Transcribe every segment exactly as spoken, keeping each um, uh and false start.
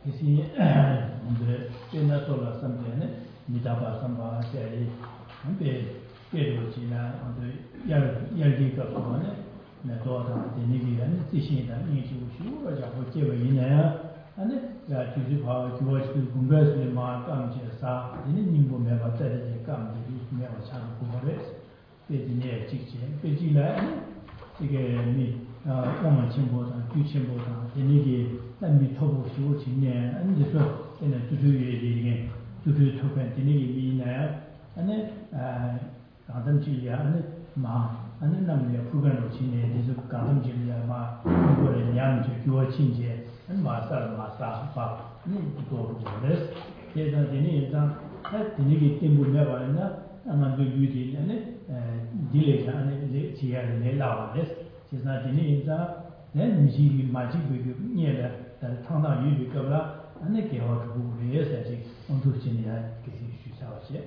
kisi onde pena sola samjane midaba samba seri ambe kedo china onde yar yardi ka bone na to da denigi ane tishin da ni ju shu ra ja ho jewe ina ane ya ju ju pa ju wa shu gumba shu ma kam che sa ni ni bo me ba ta de kam de ju me wa cha ko re pe ji ne chi chi pe ji la这个你啊，我们全部上、就全部上，在那个在你头部修今年，你就说现在足球业里面，足球图片在那个米呢，安尼呃，刚才这里安尼嘛，安尼那么要普遍路今年就是刚才这里嘛，中国人两就给我亲戚，安马啥马啥吧，你多多的，现在在那张，他在那个店铺里边呢。那就预定呢，呃，地雷上呢，来企业来拉的，就是那今年一张，那你是买几个月年了，但是常常有的个了，那给好处的也是这，我都今年给些取消些。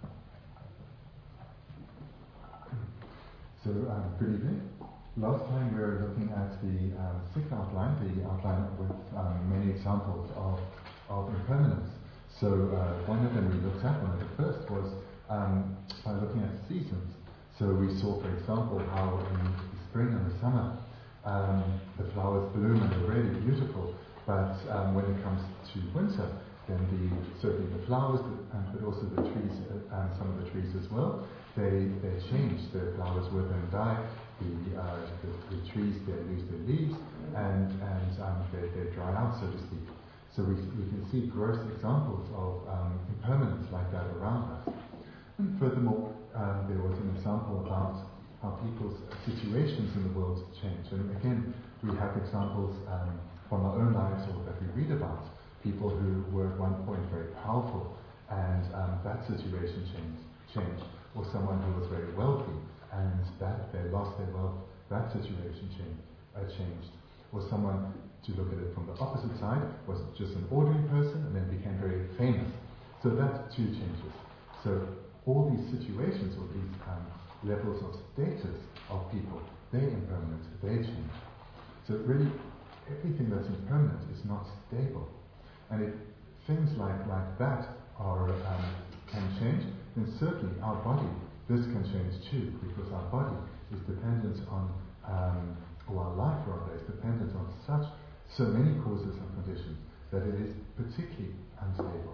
So, um, good evening. Last time we were looking at the um, sixth outline, the outline with um, many examples of, of impermanence. So, uh, one of them we looked at, one of the first was Um, by looking at the seasons. So we saw, for example, how in the spring and the summer um, the flowers bloom and they're really beautiful, but um, when it comes to winter, then the, certainly the flowers, but also the trees, uh, and some of the trees as well, they, they change. The flowers wither and die, the, uh, the, the trees, they lose their leaves, and, and um, they, they dry out, so to speak. So we, we can see gross examples of um, impermanence like that around us. And furthermore, um, there was an example about how people's situations in the world change. And again, we have examples um, from our own lives or that we read about. People who were at one point very powerful and um, that situation changed, changed. Or someone who was very wealthy and that they lost their wealth, that situation changed, uh, changed. Or someone, to look at it from the opposite side, was just an ordinary person and then became very famous. So that too changes. So all these situations or these um, levels of status of people, they're impermanent, they change. So really, everything that's impermanent is not stable. And if things like, like that are um, can change, then certainly our body, this can change too, because our body is dependent on, um, or our life rather, is dependent on such, so many causes and conditions that it is particularly unstable.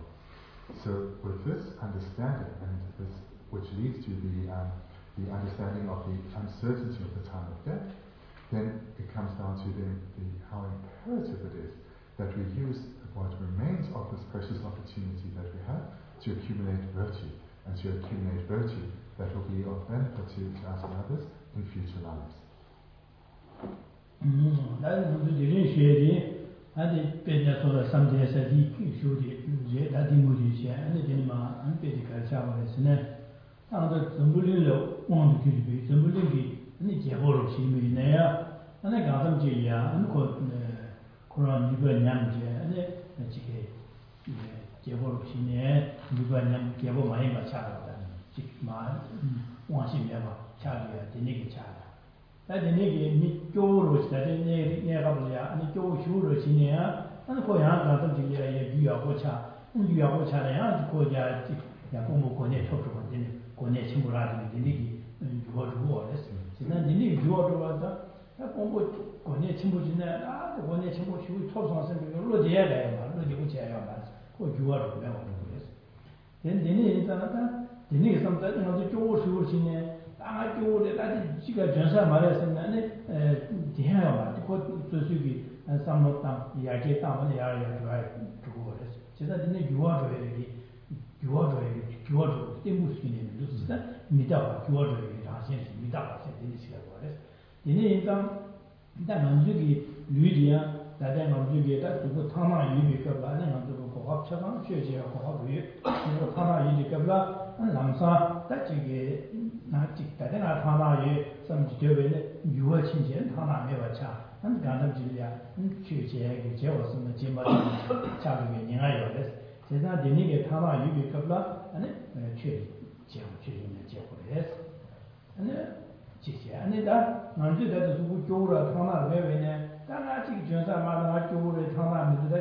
So with this understanding, and this, which leads to the um, the understanding of the uncertainty of the time of death, then it comes down to the, the how imperative it is that we use what remains of this precious opportunity that we have to accumulate virtue, and to accumulate virtue that will be of benefit to, to us and others in future lives. Mm, ane penya sola samdaya sati shuri je dati muri je ane jeni ma ane pe di kar chawa le sine ane zambuli le wang du kiri pe zambuli ki ane jebo lo shi mi ne ya ane gansam je ya ane ko koran nipa nyam je ane jike jebo lo shi ne nipa nyam jebo ma yin ba cha la da jik ma wang shi me ba cha li ya dine ki cha la 다들 내게 니 교로 다들 내 내가 볼이야 아니 교 쇼로 지내야 아니 고향 가서 지내야 유야고 차 유야고 차래야 고자 야 공부 고내 촉촉 되는 고내 친구라는 데니 유어주고 그랬어 지난 니니 유어도 왔다 공부 고내 친구 지내 아 고내 친구 쉬고 초성선 별로 돼야 돼 말로 되고 제야 말 고 유어도 배워 그랬어 된 니니 있잖아 니니 섬다 이제 교 쇼로 지내 아 교를 아주 지가 전사 말했었는데 에 대해요 말. 그 저수기 삼모땅 이야기 땅을 야야 좋아해 주고 그랬어. 제가 근데 유아조에게 유아조에게 유아조 때문에 쓰는 진짜 믿다 유아조에게 당신 믿다 되는 시간이라고 그랬어. 얘네 일단 일단 만주기 류리야 다들 만주기에다 그거 타마 유비가 많이 만들고 고합처럼 쉬어지야 고합이 그리고 타마 유비가 남사 다지게 나직 다데나 타마에 섬지되베네 유어 친전 타마 매버차 한 간담지야 취제에 제워서는 제마도 자극이 내가요레스 제가 되니게 타마 유비가 아니 취 제워 취는 제워레스 아니 지시 아니다 만주다도 누구 교우라 타마 매베네 다나직 전사 마다 교우를 타마 믿으다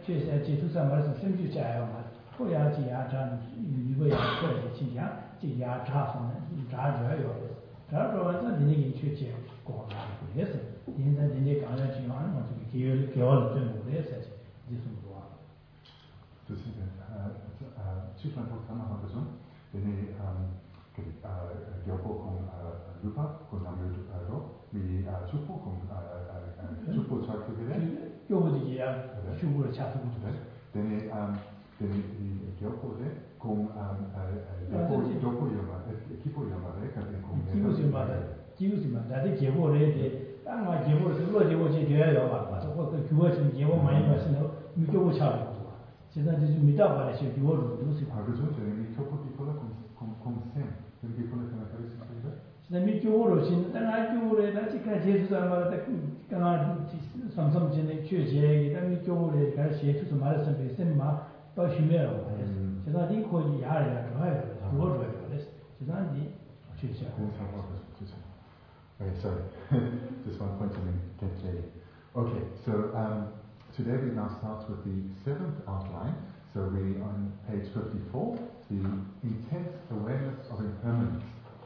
确实接触上嘛是深就加油嘛，后要几牙长，如果要快的倾向，几牙长上的，长主要有的，长主要这里那个确切广大的也是，现在人家刚才情况嘛，这个给给了政府的事情，就是多。 Dus Cifra Tocana Hagazon, Dene Giopo con Lupa, con Namur Ro, mi Ciupo con Ciupo Ciarco Vile. Io vuol dire, Ciupo Ciarco Vile. Dene Dene Giopo con Giopo Yoma, Equipo Yoma, con Equipo Yoma, Equipo Yoma, da te Giopo Re, 当然结果是我结果就就要吧，我跟我是结果嘛一般是那没给我差不多。 现在就是没到过来，就给我录都是。 Ha ragione, mi troppo piccola con con con sé, per piccola che magari si vede. 现在没给我录新，当然给我来，那去看接触什么，那刚刚上上现在确切，那没给我来，开始接触什么的生病什么，到后面了嘛，现在你可以压力啊，主要有的，多主要有的，现在你确实。 Okay, sorry, just one point to get clear. Okay, so um, today we now start with the seventh outline. So we're on page fifty-four, the intense awareness of impermanence.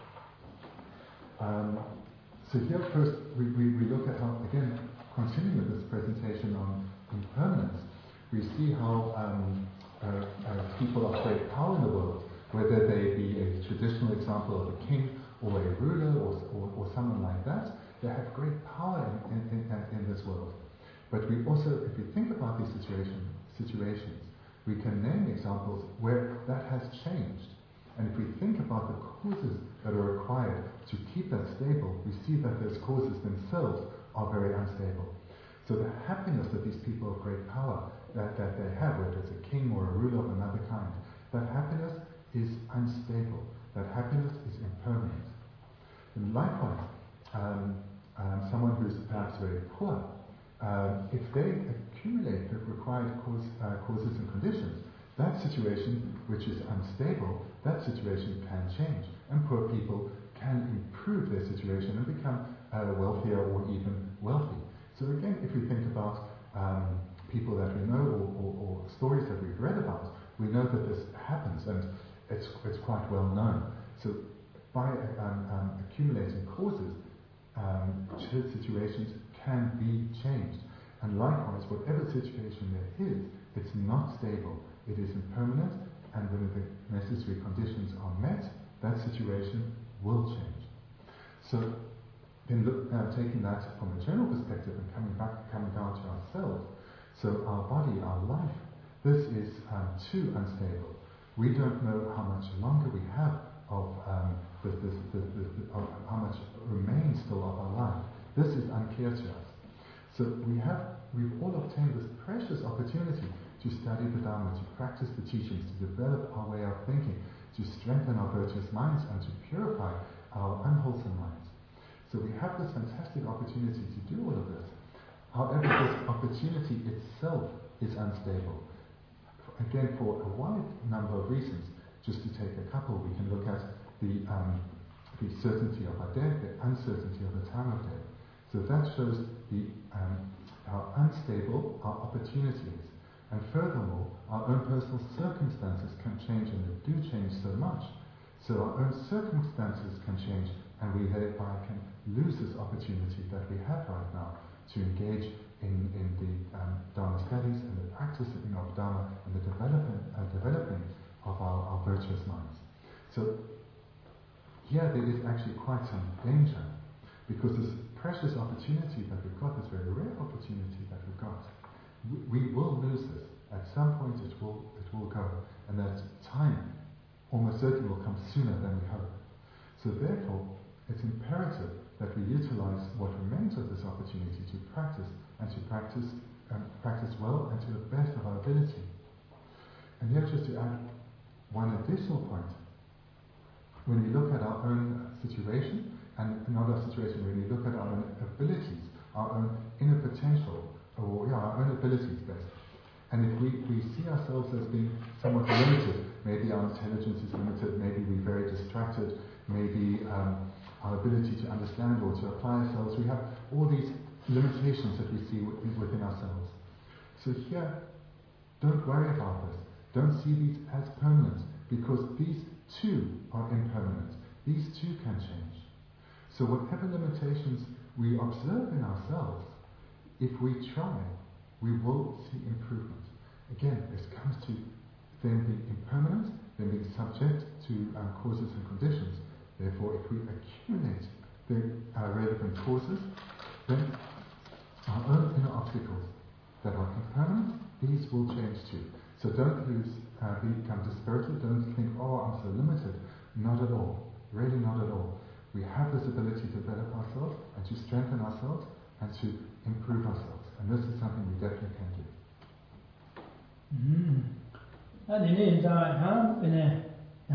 Um, so here first we, we, we look at how, again, continuing with this presentation on impermanence, we see how um, uh, uh, people of great power in the world, whether they be a traditional example of a king or a ruler or, or, or someone like that, they have great power in, in, in, in this world. But we also, if we think about these situation, situations, we can name examples where that has changed. And if we think about the causes that are required to keep that stable, we see that those causes themselves are very unstable. So the happiness that these people of great power that, that they have, whether it's a king or a ruler of another kind, that happiness is unstable. That happiness is impermanent. And likewise, um, um, someone who's perhaps very poor, um, if they accumulate the required cause, uh, causes and conditions, that situation, which is unstable, that situation can change. And poor people can improve their situation and become uh, wealthier or even wealthy. So again, if we think about um, people that we know or, or, or stories that we've read about, we know that this happens and it's, it's quite well known. So by um, um, accumulating causes, um, situations can be changed. And likewise, whatever situation there is, it's not stable. It is impermanent, and when the necessary conditions are met, that situation will change. So, then look, uh, taking that from a general perspective and coming back, coming down to ourselves. So our body, our life, this is um, too unstable. We don't know how much longer we have of um, this, this, this, this, of how much remains still of our life. This is unclear to us. So we have, we've all obtained this precious opportunity to study the Dharma, to practice the teachings, to develop our way of thinking, to strengthen our virtuous minds, and to purify our unwholesome minds. So we have this fantastic opportunity to do all of this. However, this opportunity itself is unstable. Again, for a wide number of reasons. Just to take a couple, we can look at the, um, the certainty of our death, the uncertainty of the time of death. So that shows the, um, how unstable our opportunity is. And furthermore, our own personal circumstances can change, and they do change so much. So our own circumstances can change, and we thereby can lose this opportunity that we have right now to engage in, in the um, Dharma studies and the practicing of Dharma and the development, uh, developing of our, our virtuous minds. So here there is actually quite some danger, because this precious opportunity that we've got, this very rare opportunity that we've got, we, we will lose this. At some point it will it will go, and that time almost certainly will come sooner than we hope. So therefore, it's imperative that we utilize what remains of this opportunity to practice, and to practice um, practice well and to the best of our ability. And here, just to add one additional point, when we look at our own situation, and not our situation, when we look at our own abilities, our own inner potential, or yeah, our own abilities best, and if we, we see ourselves as being somewhat limited, maybe our intelligence is limited, maybe we're very distracted, maybe um, our ability to understand or to apply ourselves, we have all these limitations that we see within ourselves. So here, Don't worry about this. Don't see these as permanent, because these too are impermanent. These too can change. So whatever limitations we observe in ourselves, if we try, we will see improvement. Again, this comes to them being impermanent, them being subject to um, causes and conditions. Therefore, if we accumulate the uh, relevant causes, then our own inner obstacles that are impermanent, these will change too. So don't lose, uh, become dispirited, don't think, oh, I'm so limited. Not at all. Really not at all. We have this ability to develop ourselves and to strengthen ourselves and to improve ourselves. And this is something we definitely can do. Mm. And in the time, in a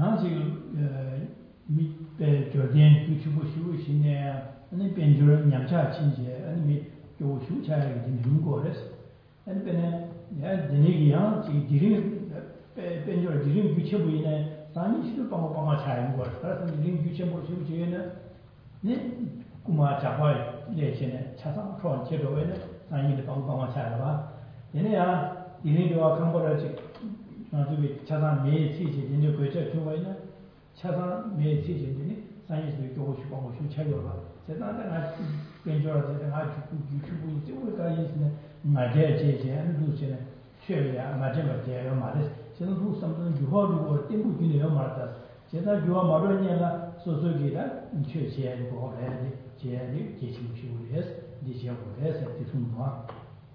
meet the Jordan, which was in there, and then Benjamin Yamcha Chinja, and meet your shoe child in Lungoris, and then the Nigian, Dirim Benjamin Dirim Guchabina, Sani Pama child was person Dirim Guchabo Shujena, Kuma Chapoi, Legend, Chasam Tron Chedoena, Sani the Pama child. Then they are dealing to our Cambodian. 차상 매일 시지 인도 거쳐 주고이나 차상 매일 시지니 사이즈도 교고 싶고 뭐 쉬쳐요. 제가 내가 변조라서 내가 유튜브 이쪽에 있는 맞게 제제 루스네 최야 맞게 맞게요 말에 저는 그 something 유화로 tempo 기네요 말다. 제가 유화 말로냐가 소소기라 최제에 뭐 해야 제에 계시고 싶어요. 디시하고 해서 디순과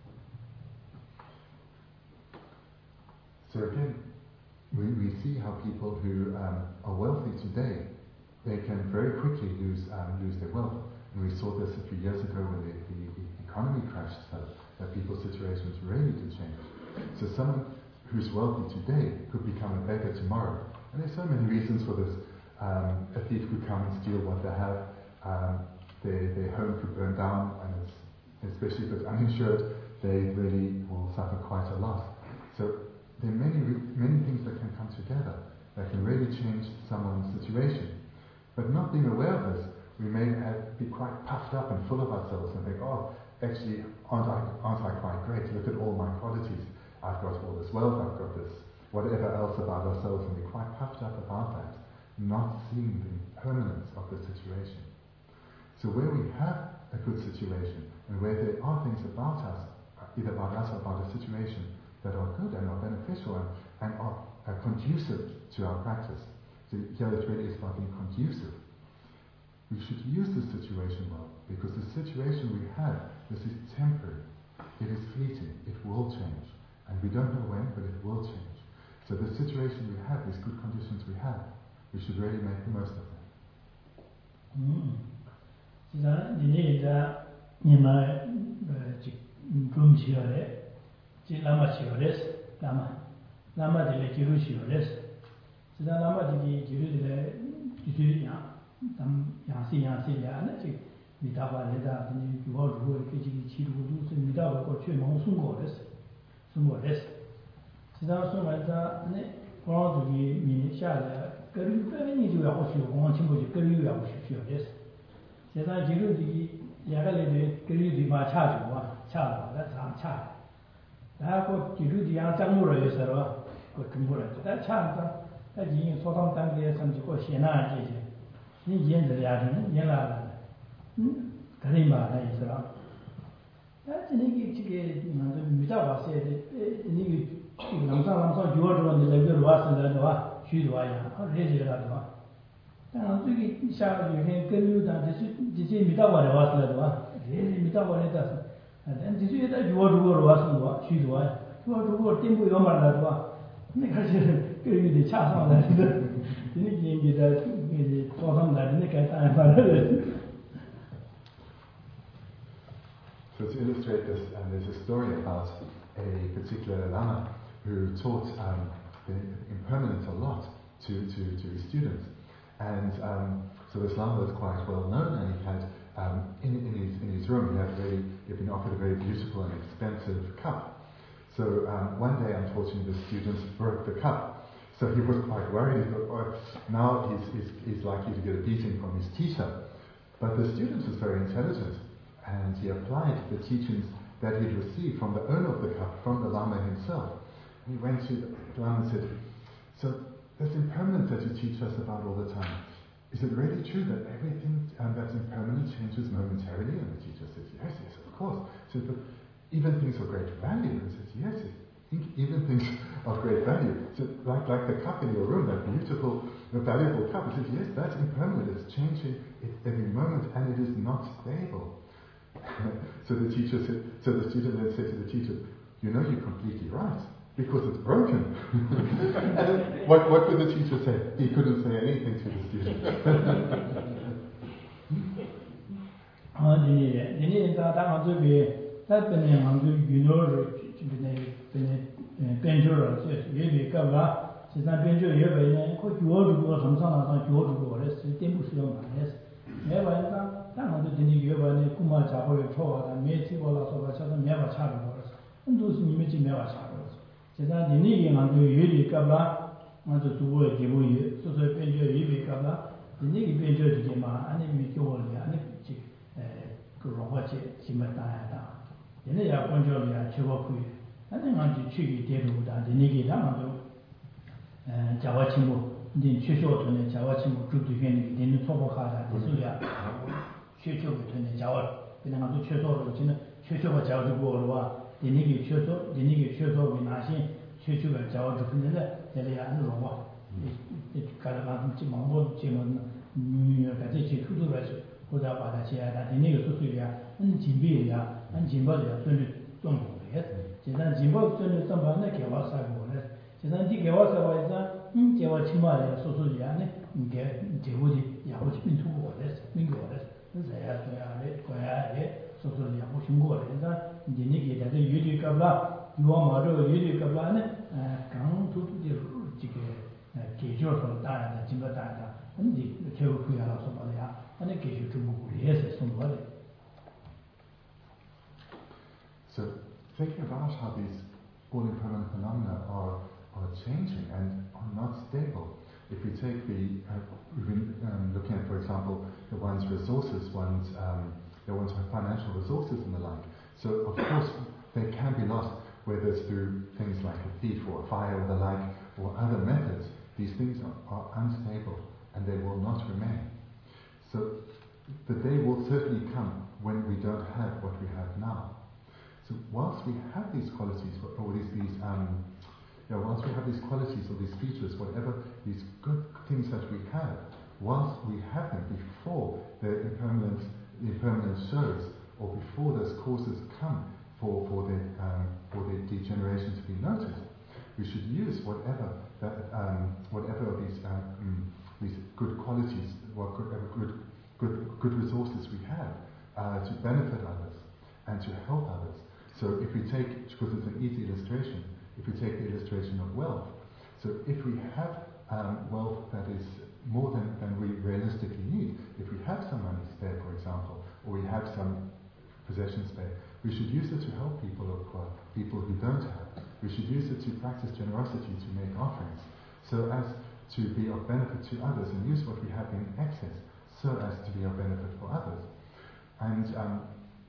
So again, we, we see how people who um, are wealthy today, they can very quickly lose um, lose their wealth. And we saw this a few years ago when the, the, the economy crashed, so that people's situations really did change. So someone who's wealthy today could become a beggar tomorrow. And there's so many reasons for this. Um, a thief could come and steal what they have. Um, their, their home could burn down, and it's, especially if it's uninsured, they really will suffer quite a loss. So there are many, many things that can come together that can really change someone's situation. But not being aware of this, we may have, be quite puffed up and full of ourselves and think, oh, actually, aren't I, aren't I quite great? Look at all my qualities. I've got all this wealth, I've got this, whatever else about ourselves, and we're quite puffed up about that, not seeing the impermanence of the situation. So where we have a good situation, and where there are things about us, either about us or about a situation, that are good and are beneficial and, and are uh, conducive to our practice. So here it really is about being conducive. We should use this situation well, because the situation we have, this is temporary. It is fleeting. It will change. And we don't know when, but it will change. So the situation we have, these good conditions we have, we should really make the most of them. Mm. 지 라마 시오레스 라마 라마들의 기루 시오레스 지다 라마들이 기루들의 기주야 담 양시 양시야 지 미다바레다 니 유어로 이렇게 지기 치루도 좀 미다바 거 최망 순고레스 순고레스 지다 소마자 네 고라들이 미 샤야 거리 빼니 저 하고 싶고 공원 친구들 거리 하고 싶어요레스 제가 기루들이 야갈레들 거리들이 마 차주와 차와 다 차 하고 기루디야 장무를 해서로 그 근무를 다 차다 다지 소담 단계에 섬지고 신나지 이 연들이야는 연락을 음 그림마다 있어라 다지니기 지게 먼저 미다 왔어야 돼 이니 남상 남상 유어로 내가 왔는데 와 쉬도와야 레지라도 와 저기 샤가 유행 근유다 지지 지지 미다 왔는데 와 레지 미다 왔는데 and this is the you are was what she was. You are to work in your mother. Because you the chance on that. You need to for them that in the case I So to illustrate this, um, there's a story about a particular Lama who taught um, the impermanence a lot to, to, to his students. And um, so this Lama was quite well known, and he had Um, in, in, his, in his room, he had very, he'd been offered a very beautiful and expensive cup. So um, one day, unfortunately, the student broke the cup. So he was quite worried. He thought, oh, now he's, he's, he's likely to get a beating from his teacher. But the student was very intelligent, and he applied the teachings that he'd received from the owner of the cup, from the Lama himself. And he went to Duan and said, so this impermanence that you teach us about all the time, is it really true that everything um, that's impermanent changes momentarily? And the teacher says, yes, yes, of course. So, but even things of great value. And says, yes, yes, even things of great value. So, like like the cup in your room, that beautiful, valuable cup. He says, yes, that's impermanent. It's changing it every moment, and it is not stable. So the teacher said. So the student then said to the teacher, you know, you're completely right. Because it's broken. And then what, what would the teacher say? He couldn't say anything to the student. Ah, ini, ini kita tak mahu be, tak benar mahu gunor, benar benar penjuru, jadi be kalau sekarang penjuru ya benar, kau jual juga sama-sama orang jual juga, ada sistem usul mana? Mereka tak tak mahu jadi ya benar, kumar cakap itu ada, mesti kalau sobat cakap mereka cakap itu, itu ni mesti mereka cakap.现在你那个嘛就有点干不啦，我就做个节目也，所以变成有点干不啦，你那个变成这个嘛，俺那没叫我俩，那这呃个融化些什么大呀大，现在也关照了呀，吃过亏，俺那俺就去给电路的，你那个他们就，嗯，加瓦清木，你缺少团的加瓦清木，主对面的，你那错不卡的，你是呀，缺少个团的加瓦，跟他们都缺少了，现在缺少个加瓦就过了吧。你那个缺少，你那个缺少为哪些？缺少个教育可能呢，在那样子话，你你干了干这忙活这么女干这些偷偷来说，或者把它写下，你那个说对呀，嗯，进步呀，嗯，进步的呀，顺利中途的，现在进步顺利上班那给我啥过呢？现在你给我啥话啥，嗯，给我起码的说说呀呢，你给给我的也会民族过的，民国的，是谁呀？谁呀？的，国呀的。说说也不听过的，现在你那个在这有点干不啦，有往马这个有点干不啦呢？呃，刚突突的这个呃解决说当然的，经过当然的，你全部亏下了说把的呀，那你解决中国也是送过的。 So thinking about how these all impermanent phenomena are are changing and are not stable. If we take the, uh, we've been um, looking at, for example, the one's resources, one's um, they want to have financial resources and the like. So of course they can be lost, whether it's through things like a thief or a fire or the like, or other methods. These things are, are unstable and they will not remain. So the day will certainly come when we don't have what we have now. So whilst we have these qualities, or these, these um, you know, whilst we have these qualities or these features, whatever these good things that we have, whilst we have them before the impermanence the impermanence shows, or before those causes come for, for, the, um, for the degeneration to be noticed, we should use whatever that um, whatever of these um, these good qualities, whatever good good good resources we have uh, to benefit others and to help others. So if we take, because it's an easy illustration, if we take the illustration of wealth, so if we have um, wealth that is more than, than we realistically need. If we have some money spare, for example, or we have some possessions spare, we should use it to help people who are poor, people who don't have. We should use it to practice generosity, to make offerings, so as to be of benefit to others, and use what we have in excess, so as to be of benefit for others. And um,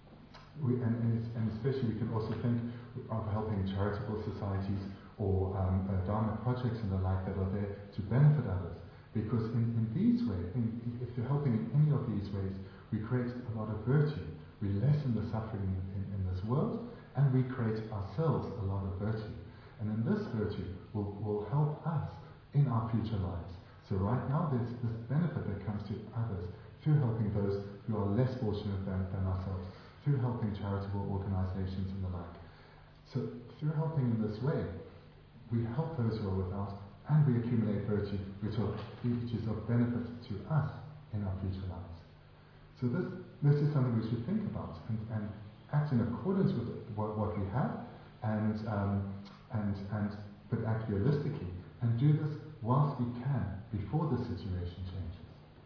we, and, and, and especially we can also think of helping charitable societies or um, uh, Dharma projects and the like that are there to benefit others. Because in, in these ways, in, if you're helping in any of these ways, we create a lot of virtue. We lessen the suffering in, in, in this world, and we create ourselves a lot of virtue. And then this virtue will, will help us in our future lives. So right now there's this benefit that comes to others through helping those who are less fortunate than, than ourselves, through helping charitable organizations and the like. So through helping in this way, we help those who are without, and we accumulate virtue which, are, which is of benefit to us in our future lives. So this this is something we should think about and, and act in accordance with what, what we have, and um, and and but act realistically, and do this whilst we can before the situation changes.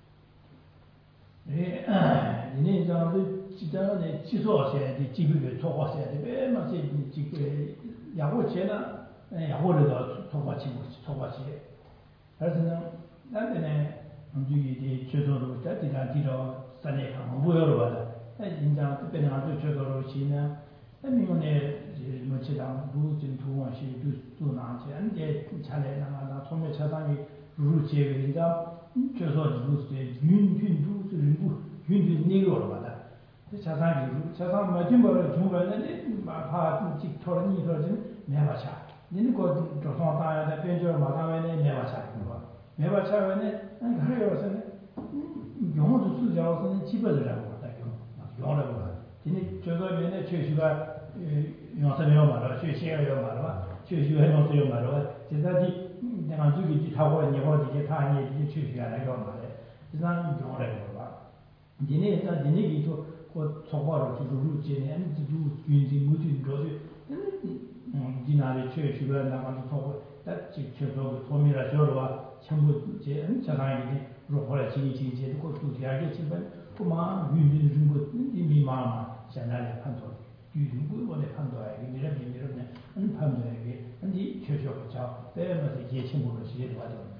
哎，你那张是几张的技术些的基本的策划些的，别嘛些这个养活钱呢，哎养活这个策划起策划些，而是呢，那边呢，我们就有的缺少了，在地上地上三年看我不要了吧的，哎，人家这边呢就缺少了钱呢，那民工呢，什么其他路政图啊些都都拿 제 차례 나가 처음에 차상이 루루 제외인자 저서 루스에 윤윤 루스 르부 윤윤 네로로 받아 차상이 루 차상 맞은 거를 중간에 파 직토니 그러진 내가차 니는 거 조선 다야다 변조 마다면에 내가차 그거 내가차면에 아니 그래요서는 영어도 쓰자고서는 집어들라고 받아 영어라고 받아 근데 저거 면에 최수가 영어사면 말아 최시가 말아 최수가 영어서 말아 제가지 내가 저기 타고 내가 이제 다 이제 최수가 나가 말아 그냥 영어라고 봐 니네 일단 니네 또 그 소화로 주로 지내 아니 주 윤지 무지 거지 디나리 최수가 나가서 소화 딱 직접적으로 소미라 저러와 전부 제 자상이 로퍼라 지기 지기 그 두디하게 지금 그만 윤지 중국 이미마마 전날에 판도 유중국 원에 판도하게 이런 이런 안 판도하게 근데 최초로 자 때문에 예친구로 시에 와죠.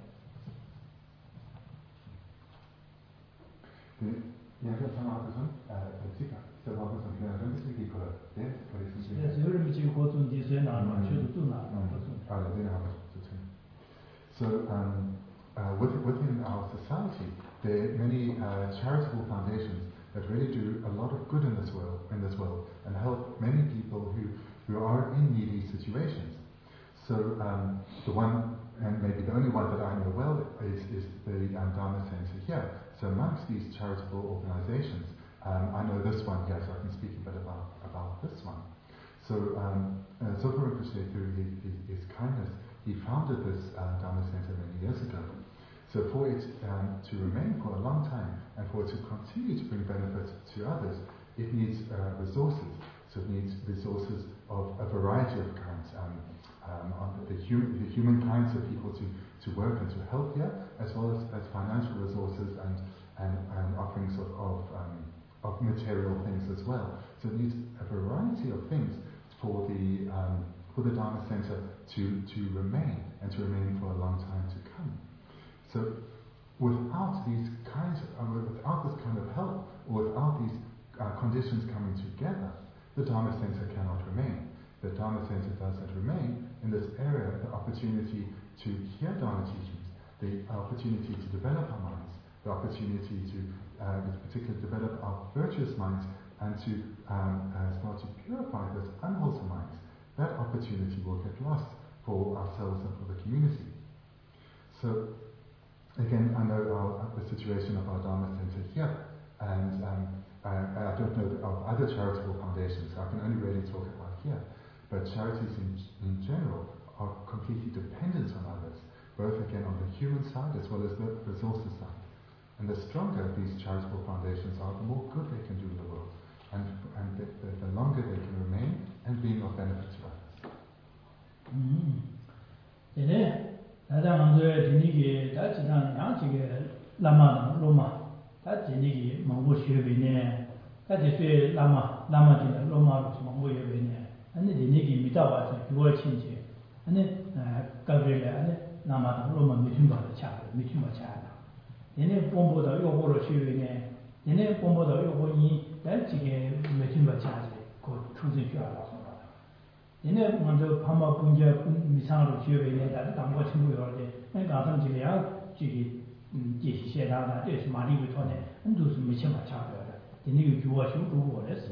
Ja, das haben wir auch schon. Sicher, das war schon wieder ein bisschen gekommen. Der, weil ich so Das hören wir sich kurz und die sehen an, man schüttet tun an. Alle, den haben wir zu tun. So, um, uh, within, within our society, there are many uh, charitable foundations that really do a lot of good in this world, in this world, and help many people who, who are in needy situations. So, um, the one, and maybe the only one that I know well, is, is the um, Dharma Center here. So amongst these charitable organizations, um, I know this one here, so I can speak a bit about, about this one. So um, uh, Zopa Rinpoche, through his, his, his kindness, he founded this uh, Dharma Center many years ago. So for it um, to remain for a long time, and for it to continue to bring benefit to others, it needs uh, resources. So it needs resources of a variety of kinds. Um, um, on the, hum- the human kinds of people to, to work and to help here, as well as, as financial resources and, and, and offerings of, of, um, of material things as well. So it needs a variety of things for the, um, for the Dharma Center to, to remain, and to remain for a long time to come. So without these kinds of, uh, without this kind of help, or without these uh, conditions coming together, the Dharma Center cannot remain. The Dharma Center doesn't remain in this area, the opportunity to hear Dharma teachings, the opportunity to develop our minds, the opportunity to, uh, in particular, develop our virtuous minds, and to um, uh, start to purify those unwholesome minds. That opportunity will get lost for ourselves and for the community. So, again, I know our, the situation of our Dharma Center here, and um, I, I don't know of other charitable foundations, so I can only really talk about here. But charities in, in general are completely dependent on others, both again on the human side as well as the resources side. And the stronger these charitable foundations are, the more good they can do in the world, and, and the, the, the longer they can remain and being of benefit to others. 네, 다들 드니기 다지난 양지게 라마 로마 다 드니기 망고 쉬베네 다지세 라마 라마지는 로마로 망고 예베네 아니 드니기 미다와서 주어 친지 아니 가브리엘에 아니 나마도 로마 미춘바도 차 미춘바 차다 얘네 본보다 요거로 쉬베네 얘네 본보다 요거니 다지게 미춘바 차지 그 추진 줄 알아서 얘네 먼저 파마 분제 미상으로 지어베네 다 당고 친구 요래 내가 가서 지야 지기 제시해다가这是马里维托呢都是没钱买差不了的你那个主要修读过的是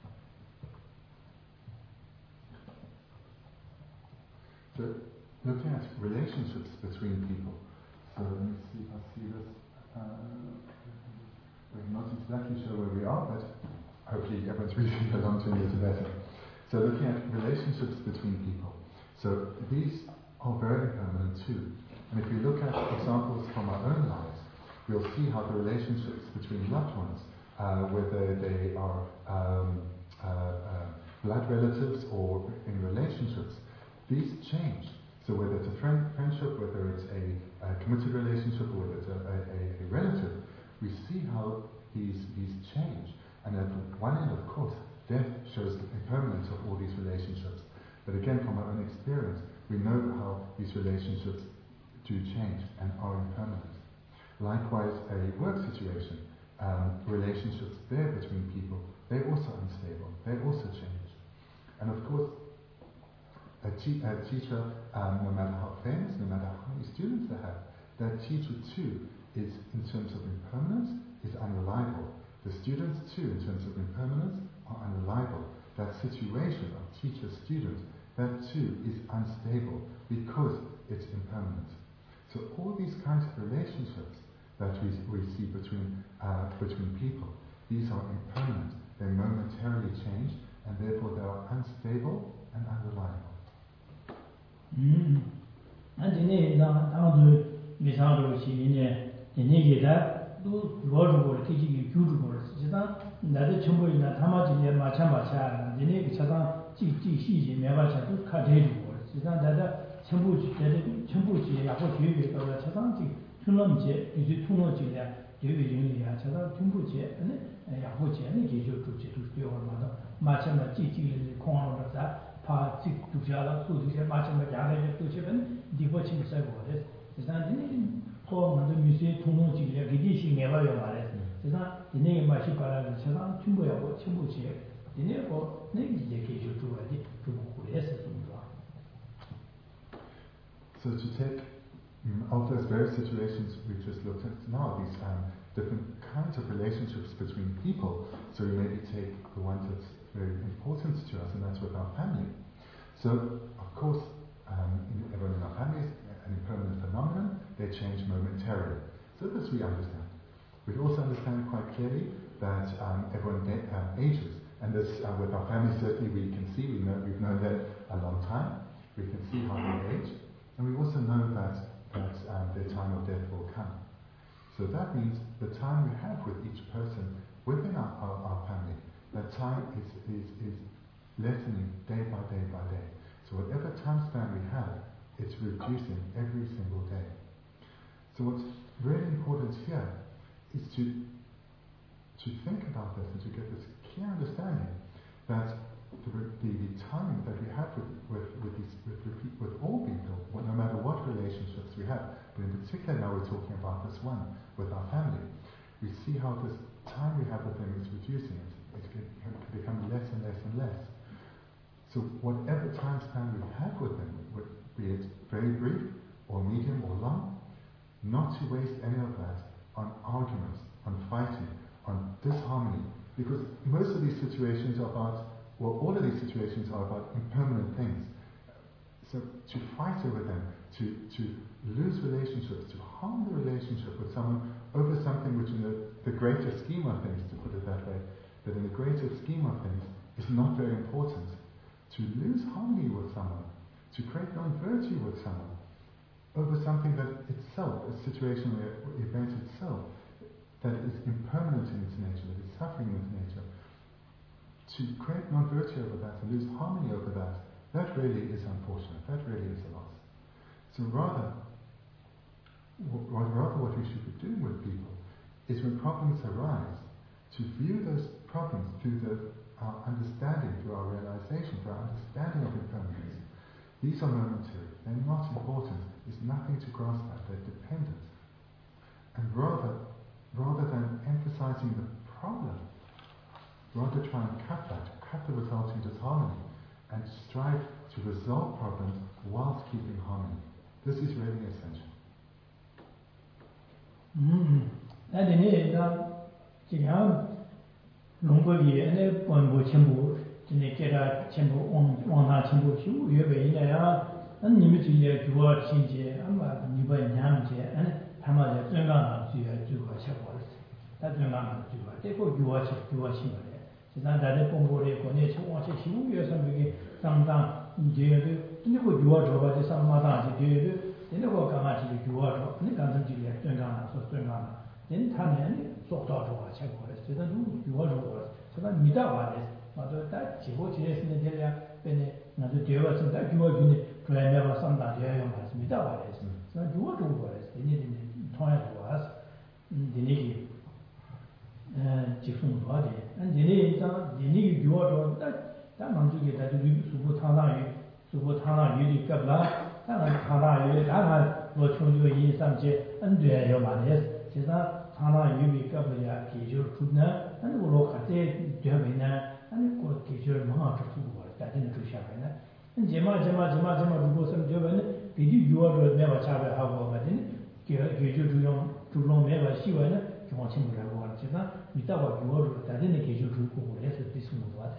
So, looking at relationships between people. So let me see if I see this. Uh, we're not exactly sure where we are, but hopefully everyone's reading along to me a little better. So looking at relationships between people. So these are very impermanent too. And if we look at examples from our own lives, we'll see how the relationships between loved ones, uh, whether they are um, uh, uh, blood relatives or in relationships, these change. So whether it's a friend, friendship, whether it's a, a committed relationship, or whether it's a, a, a relative, we see how these, these change. And at one end, of course, death shows the impermanence of all these relationships. But again, from our own experience, we know how these relationships do change and are impermanent. Likewise, a work situation, um, relationships there between people, they're also unstable, they also change. And of course, a, te- a teacher, um, no matter how famous, no matter how many students they have, that teacher too is, in terms of impermanence, is unreliable. The students too, in terms of impermanence, are unreliable. That situation of teacher-student, that too is unstable because it's impermanent. So all these kinds of relationships that we, we see between, uh, between people, these are impermanent. They momentarily change, and therefore they are unstable and unreliable. Mm. And in the Nandu Misando Chine, in Nigida, do Rojo teaching you Judgors, another Chumburina, Tamaji, Machabacha, the Nigga Chatan, G G C, Mevacha, Kadeji words. Is not that Chumbuchi, Chumbuchi, Apochi, or Chatanti, Tunamje, is it Tunoji, David Julia, Chatan, Chumbuchi, and Yahochi, and Gijo to your mother, Machama, Gigi, the corner of that. Pa to Jala, who is a match of Jala to Chevin, the watching Savores. Is not the home of the museum to know Gidishi never your is not the name of Mashipara and Chalan, Chumbo, Chumbuchi, the name of Navy Decade to a to So to take um, of those various situations we just looked at now, these um, different kinds of relationships between people, so we maybe take the one that's very important to us, and that's with our family. So, of course, um, in, everyone in our family is an impermanent phenomenon. They change momentarily. So this we understand. We also understand quite clearly that um, everyone de- um, ages, and this uh, with our family certainly we can see. We know we've known that a long time. We can see how they age, and we also know that that um, their time of death will come. So that means the time we have with each person within our, our, our family. That time is, is, is lessening day by day by day. So whatever time span we have, it's reducing every single day. So what's really important here is to, to think about this and to get this clear understanding that the, the, the time that we have with, with, with, these, with, with all people, no matter what relationships we have, but in particular now we're talking about this one with our family, we see how this time we have with them is reducing. It's It's becoming less and less and less. So whatever time span we have with them, be it very brief or medium or long, not to waste any of that on arguments, on fighting, on disharmony, because most of these situations are about, well, all of these situations are about impermanent things. So to fight over them, to, to lose relationships, to harm the relationship with someone over something which in the, the greater scheme of things, to put it that way, that in the greater scheme of things is not very important. To lose harmony with someone, to create non-virtue with someone, over something that itself, a situation or event itself, that is impermanent in its nature, that is suffering in its nature, to create non-virtue over that and lose harmony over that, that really is unfortunate, that really is a loss. So rather, w- rather what we should be doing with people is when problems arise, to view those problems through the, our understanding, through our realization, through our understanding of impermanence. These are momentary, they're not important, there's nothing to grasp at, they're dependent. And rather, rather than emphasizing the problem, rather try and cut that, cut the resulting disharmony, and strive to resolve problems whilst keeping harmony. This is really essential. Mm-hmm. 지금 농법이 안에 본부 전부 진에 깨라 전부 온 원나 전부 주 예배이나야 안 님이지에 주어 신지 아마 니번 냠제 안 담아져 전강나 주여 주어 셔버렸어. 다 전강나 주어 대고 주어 셔 주어 신거래. 지난 달에 본부에 권에 총원체 시우여서 여기 상당 이제도 근데고 주어 줘봐 상마다 이제도 근데고 강아지 주어 줘. 근데 간증지에 전강나 서 전강나 된 타면 속도가 최고를 제가 누구 유월로 제가 믿어봐야 맞아 다 지고 지냈는데 내가 ben에 나도 되어서 다 유월준이 그래야 상담 되어야 맞습니다. 봐야 제가 유월로 거예요. 얘네들이 통해서 와서 얘네기 에 지금 봐야 안 얘네 일단 얘네 유월로 다 만족이 다 수고 타나이 수고 타나 유리 갑라 다 타나 다 뭐 총주 이삼제 안 돼요 말이에요. 제가 하나 유비 qabla 기술 tudna 아니 우로 같이 되면은 아니 그 기술 뭐가 좋고 다들 주셔야겠네. Jema Jema Jema Jema to go some Jovan, did you order never travel how about it? Give you to long to long never see one, you want him to have one china, without you order that didn't get you to go less at this moment.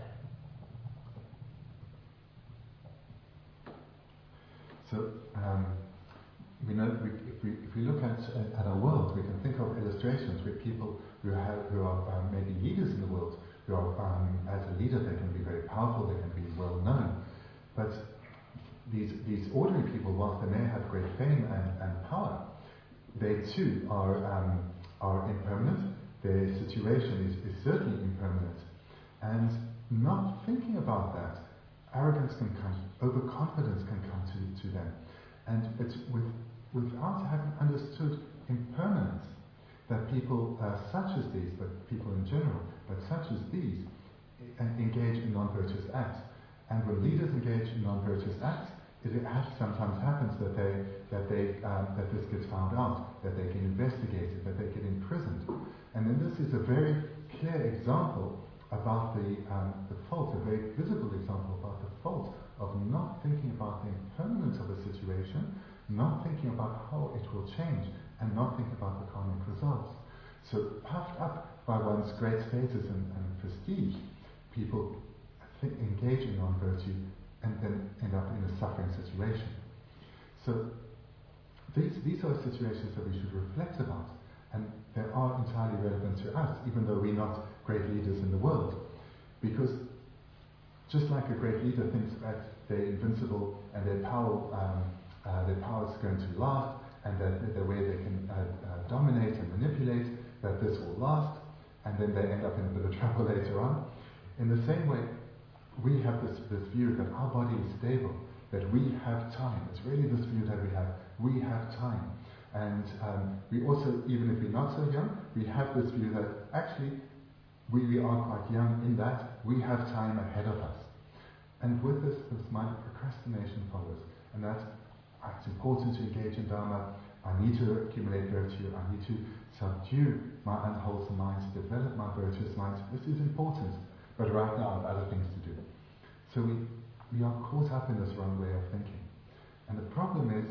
So, um, we know we, if we if we look at uh, at our world, we can think of illustrations with people who have who are um, maybe leaders in the world. Who are um, as a leader, they can be very powerful, they can be well known, but these these ordinary people, whilst they may have great fame and, and power, they too are um, are impermanent. Their situation is, is certainly impermanent, and not thinking about that, arrogance can come, overconfidence can come to, to them. And it's with, without having understood impermanence, that people uh, such as these, but people in general, but such as these, uh, engage in non-virtuous acts. And when leaders engage in non-virtuous acts, it has, sometimes happens that they that they um, that this gets found out, that they get investigated, that they get imprisoned. And then this is a very clear example about the um, the fault, a very visible example about the fault of not thinking about the impermanence of a situation, not thinking about how it will change, and not thinking about the karmic results. So puffed up by one's great status and, and prestige, people think, engage in non-virtue and then end up in a suffering situation. So these, these are situations that we should reflect about, and they are entirely relevant to us, even though we're not great leaders in the world. Because just like a great leader thinks that they're invincible and their power, um, uh, their power is going to last, and that the way they can uh, uh, dominate and manipulate, that this will last, and then they end up in a bit of trouble later on. In the same way, we have this, this view that our body is stable, that we have time. It's really this view that we have. We have time. And um, we also, even if we're not so young, we have this view that actually we, we are quite young in that we have time ahead of us. And with this, this mind of procrastination follows. And that it's important to engage in Dharma. I need to accumulate virtue. I need to subdue my unwholesome mind, develop my virtuous mind. This is important. But right now I have other things to do. So we, we are caught up in this wrong way of thinking. And the problem is,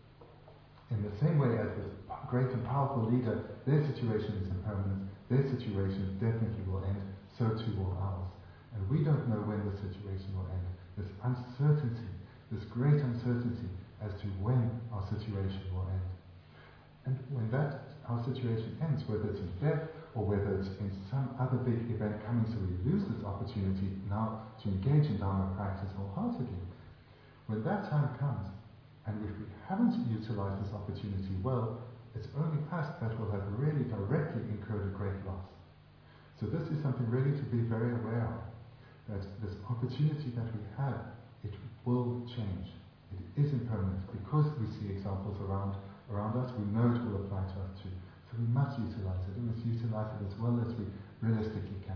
in the same way as this great and powerful leader, their situation is impermanent, their situation definitely will end, so too will ours. And we don't know when the situation will end. This uncertainty, this great uncertainty as to when our situation will end. And when that, our situation ends, whether it's in death or whether it's in some other big event coming, so we lose this opportunity now to engage in Dharma practice wholeheartedly. When that time comes, and if we haven't utilized this opportunity well, it's only us that will have really directly incurred a great loss. So this is something really to be very aware of, that this opportunity that we have, it will change. It is impermanent. Because we see examples around around us, we know it will apply to us too. So we must utilize it. We must utilize it as well as we realistically can.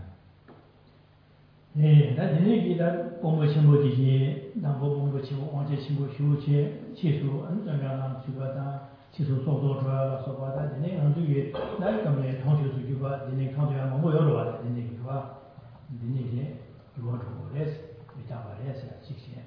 네, 나 내내기다 공부심보디지 남보 공부치고 언제 친구 휴치 치수 안정량한 주가다 치수 속도 좋아라 소바다 내내 안두게 날 때문에 통치수 주가 내내 통치가 뭐 여러 와 내내기가 내내게 이거로 레스 미타바레스 직시.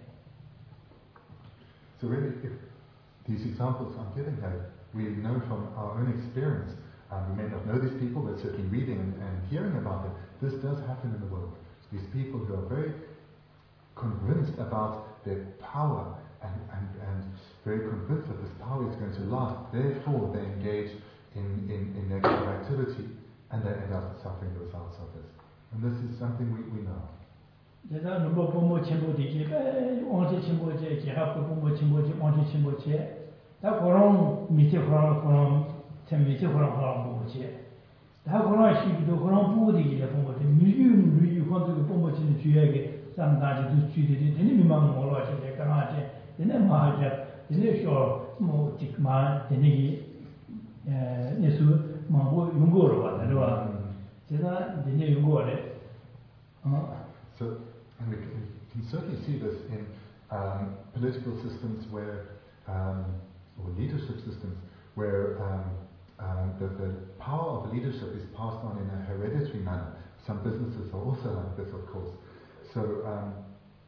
So really, if these examples I'm giving here, we know from our own experience. Um, we may not know these people, but certainly reading and, and hearing about them, this does happen in the world. These people who are very convinced about their power and, and, and very convinced that this power is going to last, therefore they engage in, in, in negative activity and they end up suffering the results of this. And this is something we, we know. 제가 number 공부 친구들이 언제 친구지 제가 공부 친구지 언제 친구지 다 그런 밑에 그런 그런 참 밑에 그런 그런 공부지 다 그런 시기도 그런 부분들이 공부지 미유 미유 관계가 공부지는 주야게 상당히 주들이 되는 미망 몰라지 제가 하지 되는 마하자 되는 쇼뭐 직만 되는 에 예수 뭐 연구로 왔다와 제가 되는 연구를 어 So, and we can, we can certainly see this in um, political systems where, um, or leadership systems, where um, um, the, the power of leadership is passed on in a hereditary manner. Some businesses are also like this, of course. So, um,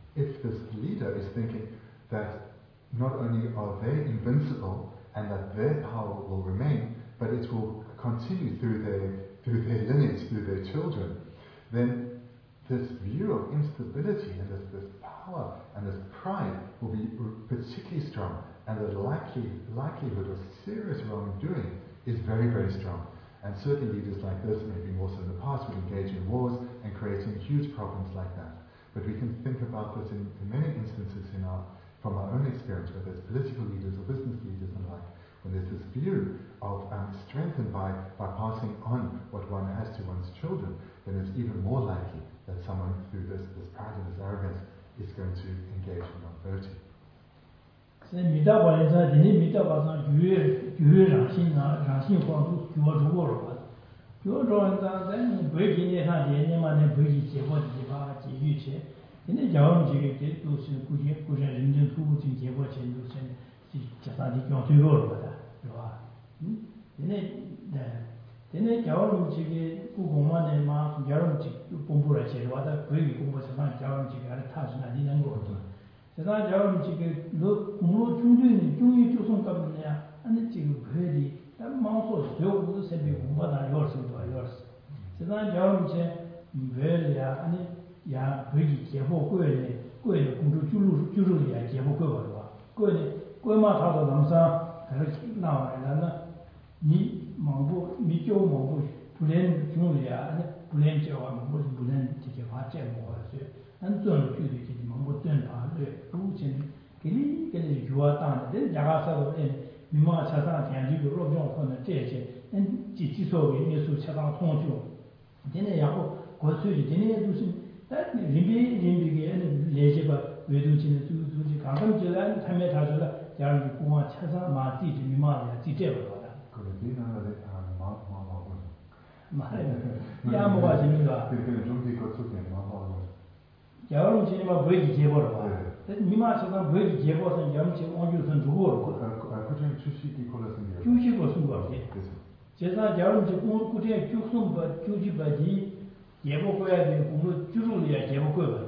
if this leader is thinking that not only are they invincible and that their power will remain, but it will continue through their through their lineage, through their children, then this view of instability and this, this power and this pride will be particularly strong, and the likely, likelihood of serious wrongdoing is very, very strong. And certainly leaders like this, maybe more so in the past, would engage in wars and creating huge problems like that. But we can think about this in, in many instances in our, from our own experience, whether it's political leaders or business leaders and like, when there's this view of um, strengthened by, by passing on what one has to one's children, then it's even more likely that someone through this, this pride and this arrogance is going to engage in authority. 在米大宝人在人家米大宝上九月九月让信啊让信光都给我出过了吧，给我说咱咱北京那看见你嘛那北京结果地方结局去，人家叫我们这个这都是估计估计人家出进结果钱都是这啥的叫最后了的，是吧？嗯，人家呃。人家叫我们这个故宫嘛呢嘛，叫我们这个公布了些的话，他北京公布实际上叫我们这个他是哪里能够的？实际上叫我们这个路公路军队呢，终于就算干么呢呀？俺那这个可以，咱忙说所有不是设备公布那要是多要是，实际上叫我们些为了呀，俺那呀北京结合国内国内公路军路军路里呀结合国外是吧？国内国嘛他说咱们上还是拿完了那你。蒙古米酒蒙古不能中立啊，那不能叫啊，蒙古是不能这些话这么话说，俺专门绝对这些蒙古专法对，如今给你给你学当的，这家伙说的哎，你们车上天气有老表可能这些，俺这几所谓你说车上通讯，今天然后过去的今天都是，但人比人比个那些个维度现在就就就刚刚就来他们他说了，假如你光车上嘛地址密码的，地这个了。야 뭐가 재밌는가? 그게 좀 되고 속에 나와서. 여름 지나면 뭐지 제보를 봐. 미마처럼 뭐지 제보선 여름 지 온주선 주고. 아, 그중 주식이 걸었습니다. 주식을 쓴 거지. 제가 여름 지 꾸준히 쭉순 바 주식바지 제보 거야 되는 공부 주로야 제보 거야.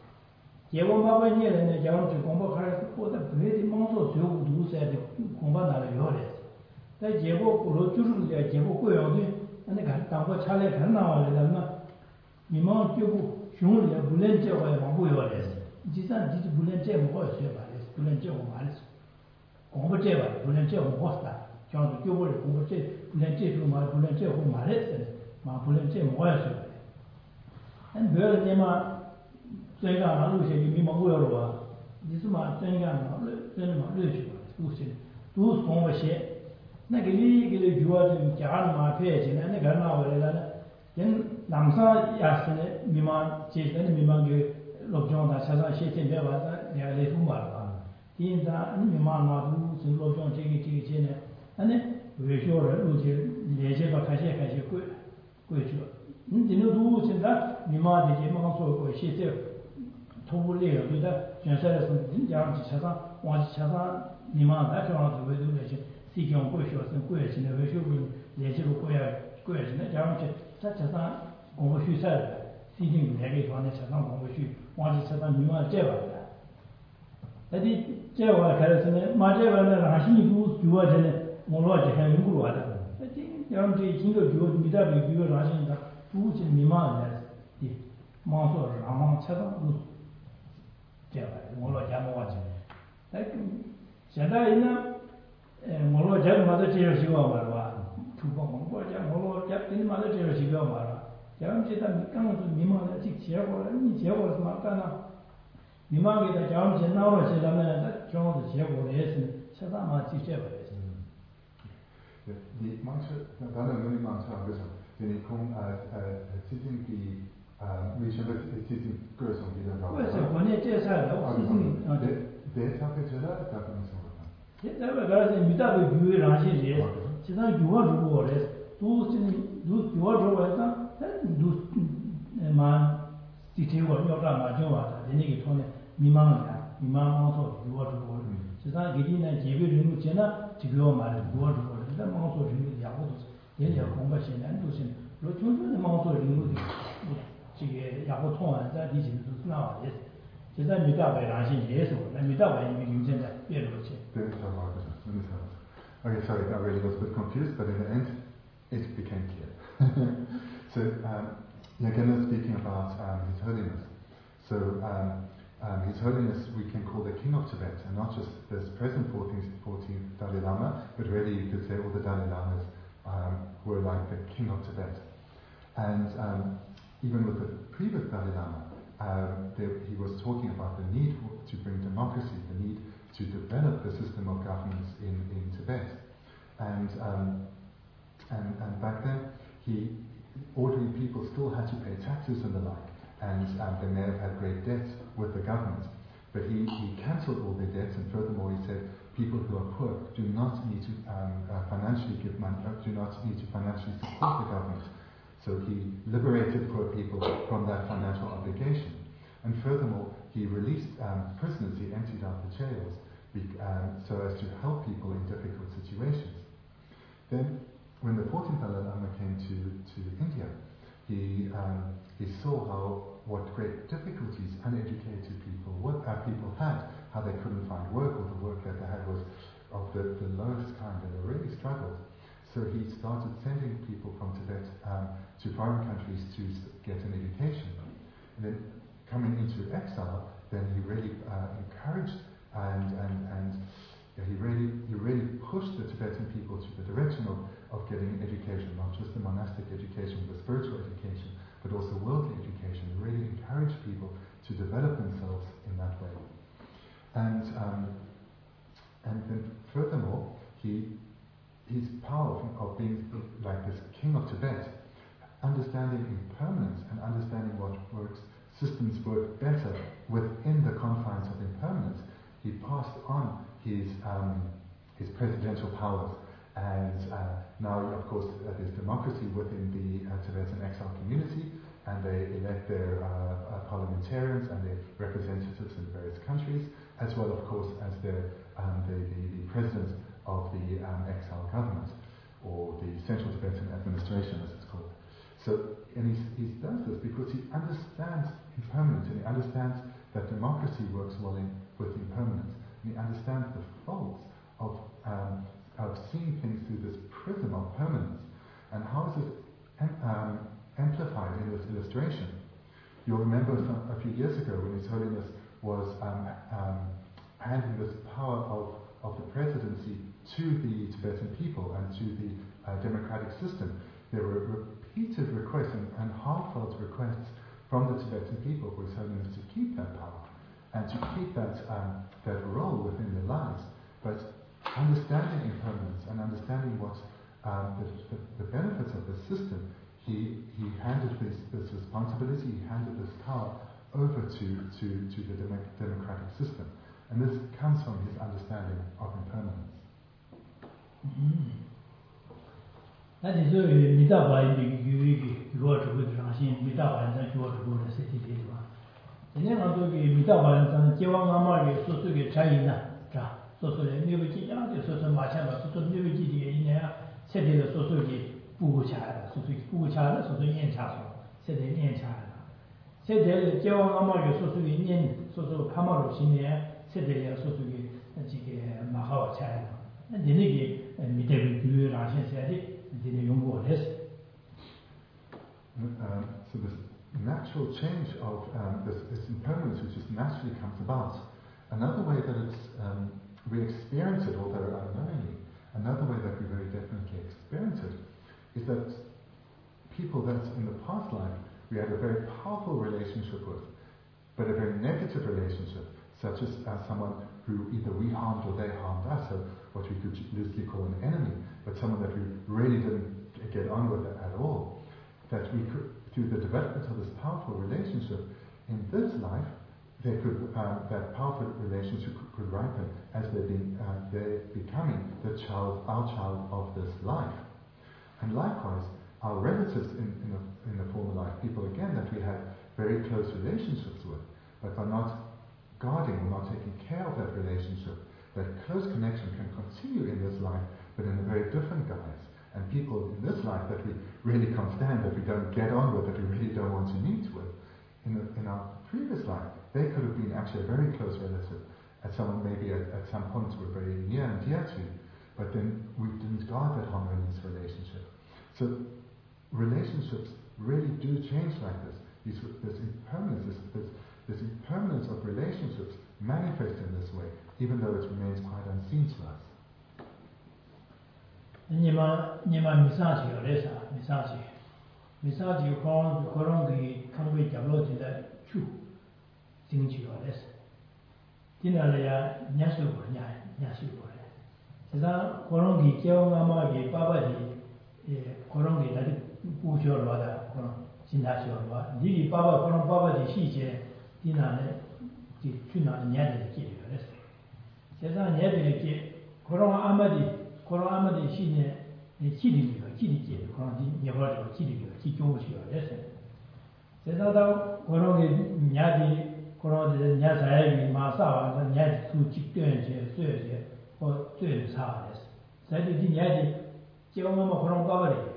제보 마음에 내는 여름 지 공부할 보다 그래도 망소 수요도 두세야 돼. 공부 나를 요래. តែជាបុគ្គលជួរជាជាបុគ្គលយ៉ាងនេះអានេះក៏តាមក៏ឆាលេខណាវលេណាមីម៉ងជុ熊លេបូលេនជាក៏មកបុយលេជីសាជីបូលេនជាមកក៏ជាបាលេបូលេនជាមកលេកុំបជាបាបូលេនជាមកក៏ស្តាចង់ទៅបុលេកុំបជាបូលេនជាទៅមកបូលេនជាមកមកលេមកបូលេនជាមកក៏ជាអញ្ចឹងនេះមក最近啊，路线就没忙过了吧？你是嘛？最近嘛，真的嘛，热去了，路线都是跟我写。那个你给你主要就家里嘛配起来，那个拿回来了呢。人南上也是呢，密码接着的密码给录像他车上写进来完，他两个来通嘛了吧？第一张你密码拿住是录像这个这个进来，那呢维修了路线连接把开线开线过过去了。你这个路现在密码这些马上说过写在头部内容对的，选择的是人家车上往车上密码咱这样子维度那些。西江过小生过去呢，维修部联系过过呀过去呢，假如去在车上公布许赛的，西京来个地方呢，车上公布许，往去车上密码接完的，那你接完开始呢，马接完呢，哪些都就我这呢，网络就很用不完的，那这要么这经过就你在比比如哪些的，都是密码的，的，网说是哪往车上都接完，网络加不完去，哎，现在呢。网络这个嘛都接受习惯嘛是吧？突破网络这网络这跟你嘛都接受习惯嘛是吧？假如现在刚刚是迷茫的，这结果了，你结果是嘛干呢？迷茫给他，假如先闹了些咱们，他这样子结果也是，实际嘛就这个也是。 Die manche, dann nur die manche haben gesagt, wenn ich komme, sie sind die, wie schon das, sie sind größer und wieder raus. 对，国内介绍的，我是嗯。 Der Tag ist ja da, da bin ich so. 现在我讲是米大的比喻上些人，实际上有我如果来，都是都有我如果来讲，但都嗯嘛，这些我要干嘛就嘛的，人家给说呢，迷茫了，迷茫忙说有我如果，实际上给你呢，几个人物见了，这个要嘛的有我如果，那忙说人物两个都是，人家恐怕现在都是，如果纯粹的忙说人物的，这个然后通完在以前都是那玩意， 现在没大白狼性结束，那没大白因为现在变了去。 Okay, sorry, I really was a bit confused, but in the end, it became clear. So, um, again, speaking about um, His Holiness. So, um, um, His Holiness we can call the King of Tibet, and not just this present fourteenth, fourteenth Dalai Lama, but really you could say all the Dalai Lamas um, were like the King of Tibet. And um, even with the previous Dalai Lama, um, there, he was talking about the need for, to bring democracy, the need to develop the system of governance in, in Tibet. And, um, and and back then, he ordinary people still had to pay taxes and the like, and um, they may have had great debts with the government. But he, he cancelled all their debts, and furthermore he said people who are poor do not need to um, uh, financially give money, uh, do not need to financially support the government. So he liberated poor people from that financial obligation. And furthermore, he released um, prisoners, he emptied out the jails, um, so as to help people in difficult situations. Then, when the fourteenth Dalai Lama came to, to India, he um, he saw how what great difficulties uneducated people what uh, people had, how they couldn't find work, or the work that they had was of the, the lowest kind, and they really struggled. So he started sending people from Tibet um, to foreign countries to get an education. And then coming into exile, then he really uh, encouraged and and and he really he really pushed the Tibetan people to the direction of, of getting education, not just the monastic education, the spiritual education, but also worldly education. He really encouraged people to develop themselves in that way. And um, and then furthermore, he his power of being like this king of Tibet, understanding impermanence and understanding what works, systems work better within the confines of impermanence, he passed on his um, his presidential powers. And uh, now, of course, uh, there's democracy within the uh, Tibetan exile community, and they elect their uh, uh, parliamentarians and their representatives in various countries, as well, of course, as their, um, the, the, the president of the um, exile government, or the Central Tibetan Administration, as it's called. So, and he he does this because he understands impermanence, and he understands that democracy works well in, with impermanence, and he understands the faults of um, of seeing things through this prism of permanence. And how is it am- um, amplified in this illustration? You'll remember some, a few years ago when His Holiness was um, um, handing this power of, of the presidency to the Tibetan people and to the uh, democratic system. There were repeated requests and, and heartfelt requests from the Tibetan people for His Holiness to keep that power and to keep that um, that role within their lives. But understanding impermanence and understanding what um, the, the, the benefits of the system, he he handed this, this responsibility, he handed this power over to, to, to the dem- democratic system. And this comes from his understanding of impermanence. Mm. 那你说没到把那个有一个有个智慧的上心，没到把咱学智慧的实体的吧？人家讲这个没到把咱结完俺妈的说这个产业呢，是吧？说说的那个几样的说说马前吧，说说那个几的一年设定的说说的不够强的，说说不够强的，说说年强说，设定年强的。现在结完俺妈的说说的年，说说盼望着新年，设定的说说的这个蛮好强的。那你那个没得个具上现在的，你得用过的是。 Um, so this natural change of um, this, this impermanence which just naturally comes about. Another way that it's, um, we experience it, although unknowingly, another way that we very definitely experience it is that people that in the past life we had a very powerful relationship with, but a very negative relationship, such as uh, someone who either we harmed or they harmed us, so what we could loosely call an enemy, but someone that we really didn't get on with at all. That we could, through the development of this powerful relationship, in this life, they could, uh, that powerful relationship could, could ripen as they're, being, uh, they're becoming the child, our child of this life. And likewise, our relatives in, in, the, in the former life, people again that we had very close relationships with, but by not guarding or not taking care of that relationship, that close connection can continue in this life, but in a very different guise. And people in this life that we really can't stand, that we don't get on with, that we really don't want to meet with, in, the, in our previous life, they could have been actually a very close relative, and someone maybe at, at some points were very near and dear to, but then we didn't guard that harmonious relationship. So relationships really do change like this. These, this impermanence, this, this, this impermanence of relationships manifest in this way, even though it remains quite unseen to us. Nima nima misaji oresa misaji misaji kon korongi kamwe jablo jinda chu jingji oresa dinalaya nyasu ko nya nyasu ko re sesa korongi kyo ngama ge babadi e korongi da bu jo lo da koron jinda jo lo di baba koron babadi shi je dinale ji chuna nya de ji oresa sesa nya de ji koron amadi koron amadi shi ne chi di ga chi di je koron di nya ba de chi di ga chi jo shi oresa sesa da koron ge nya di koron de nya sa yi ma sa wa nya su chi tuan je sue je o zui sa oresa sai di di nya di je wa ma koron ba ba de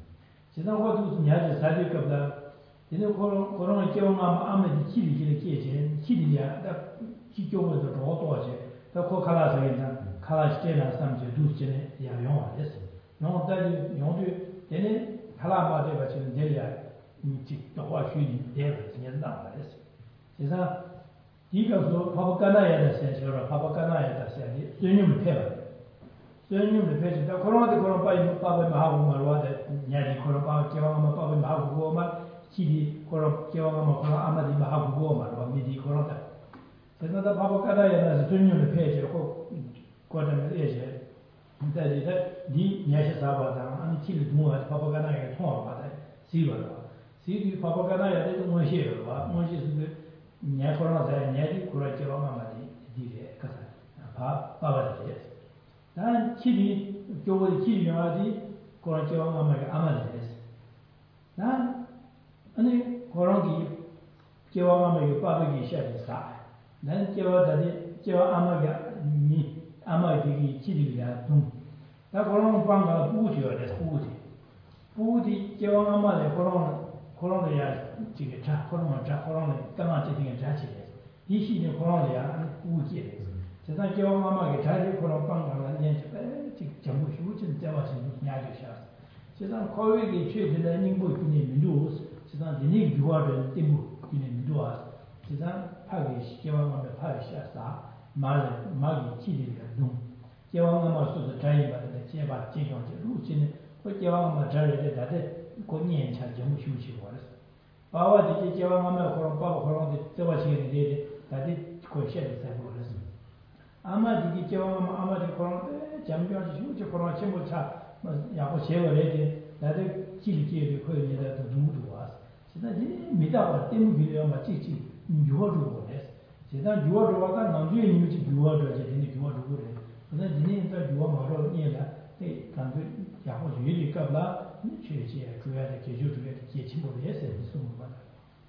sesa wa du nya de sa de ka da de koron koron je wa ma amadi chi di je ke je chi di ya da chi jo wo de ro do je da ko kala sa yin da kala shi na sam je du je ne ya yong wa oresa no da ji yong de de ne kala ma de ba je de ya你这的话学你这个年长的是，实际上第一个说帕布干那也的先说了，帕布干那也的先的，孙女们配了，孙女们配是，但可能的可能把把把马虎嘛罗的，年纪可能把结婚嘛把把马虎过嘛，气的可能结婚嘛可能阿妈的马虎过嘛，罗没的可能的，实际上他帕布干那也的是孙女们配是或或者那些，在这他你年纪啥吧，咱俺气的多啊，帕布干那也痛啊，在谁吧？所以爸爸跟他也得东西了吧，东西是个年可能在年底过来接我妈妈的地的，可是爸爸爸的这些，但其实就我的其余啊的过来接我妈妈的阿妈的这些，但那可能给接我妈妈的爸爸给写的啥，但接我他的接我阿妈的你阿妈的给其余的东，那可能帮个补学的补的，补的接我阿妈的可能。可能的呀，这个查可能查可能的，刚刚这点查起来，一些的可能的呀，估计的，就咱叫妈妈给查的可能帮忙了，人家哎，这个讲不出，就在我身上就下子，就咱考虑的确实在宁波给你民族，就咱的那个主要的定部给你民族啊，就咱派给叫妈妈的派下啥，马人马给体力的弄，叫妈妈说是这一把的，先把这种这路线呢，我叫妈妈这里的他的。过年前节目休息过了，爸爸这些接完俺们可能爸爸可能的这把钱的的，他的过现在才过了是。俺们这个接完俺们俺们这可能节目表休息可能全部差，然后写过来的，他的记里记的可以的都弄多啊。现在你没到我点不给了嘛，这这你如何做过来？现在如何做我看能对你们去如何做，就给你如何做过来。现在今年在如何马上念了，哎，感觉然后学的干不啦？学习主要的解决主要的解清楚的也是你送过的。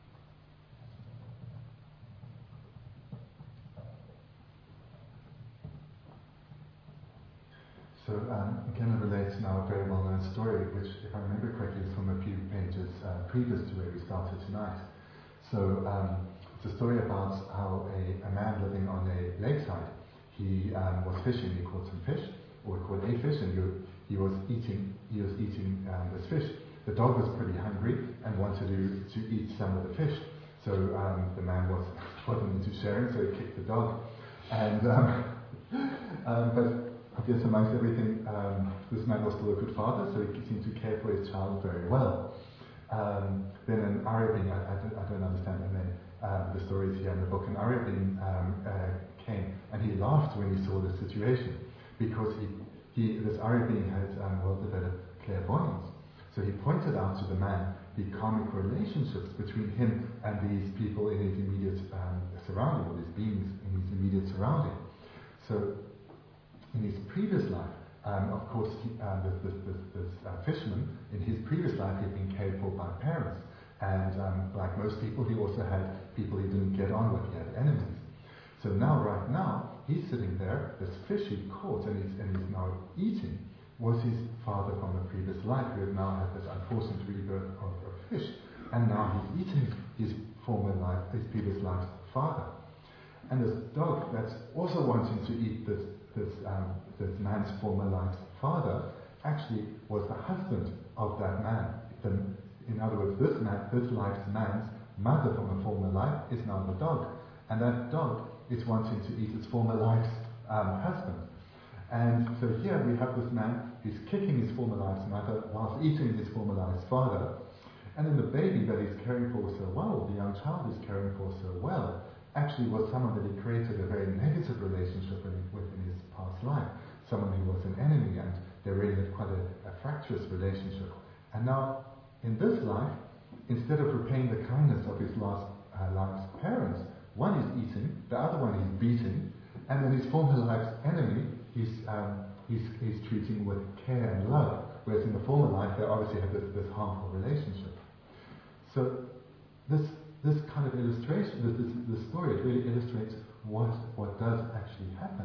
So um, Kenna relates now a very well-known story, which, if I remember correctly, is from a few pages uh, previous to where we started tonight. So um, it's a story about how a, a man living on a lakeside, he um, was fishing. He caught some fish, or he caught a fish, and he, he was eating. He was eating um, this fish. The dog was pretty hungry and wanted to, to eat some of the fish. So um, the man was wasn't into sharing, so he kicked the dog. And um, um, but I guess amongst everything, um, this man was still a good father, so he seemed to care for his child very well. Um, then an Arabin, I, I, don't, I don't understand the name, um, the story is here in the book, an Arabin um, uh, came and he laughed when he saw the situation because he, he this Arabin had um, well developed clairvoyance. So he pointed out to the man the karmic relationships between him and these people in his immediate um, surrounding, or these beings in his immediate surrounding. So in his previous life, um, of course, he, uh, this, this, this, this uh, fisherman, in his previous life, he had been cared for by parents. And um, like most people, he also had people he didn't get on with, he had enemies. So now, right now, he's sitting there, this fish he caught and he's, and he's now eating, was his father from a previous life who had now had this unfortunate rebirth of a fish. And now he's eating his former life, his previous life's father. And this dog that's also wanting to eat this this um, this man's former life's father actually was the husband of that man. The, in other words, this man, this life's man's mother from a former life is now the dog, and that dog is wanting to eat its former life's um, husband. And so here we have this man who's kicking his former life's mother whilst eating his former life's father, and then the baby that he's caring for so well, the young child he's caring for so well, actually was someone that he created a very negative relationship with, with in his past life, someone who was an enemy, and they really had quite a, a fractious relationship. And now, in this life, instead of repaying the kindness of his last uh, life's parents, one is eating, the other one is beating, and then his former life's enemy he's, um, he's, he's treating with care and love, whereas in the former life they obviously had this, this harmful relationship. So this this kind of illustration, this, this, this story, it really illustrates what what does actually happen.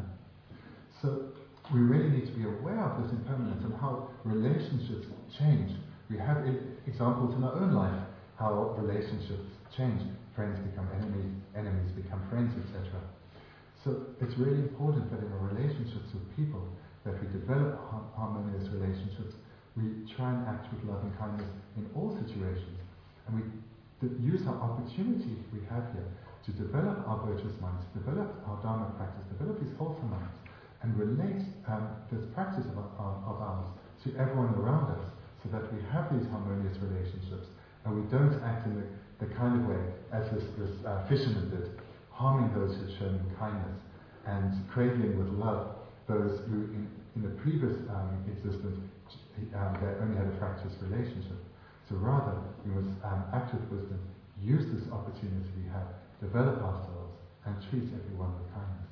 So we really need to be aware of this impermanence and how relationships change. We have examples in our own life how relationships change. Friends become enemies, enemies become friends, et cetera. So it's really important that in our relationships with people, that we develop harmonious relationships. We try and act with love and kindness in all situations, and we use our opportunity we have here to develop our virtuous minds, develop our Dharma practice, develop these wholesome minds, and relate um, this practice of, of, of ours to everyone around us, so that we have these harmonious relationships, and we don't act in the, the kind of way as this, this uh, fisherman did, harming those who had shown him kindness, and cradling with love those who in, in the previous um, existence um, they only had a fractious relationship. So rather, we must um, act with wisdom, use this opportunity we have, develop ourselves, and treat everyone with kindness.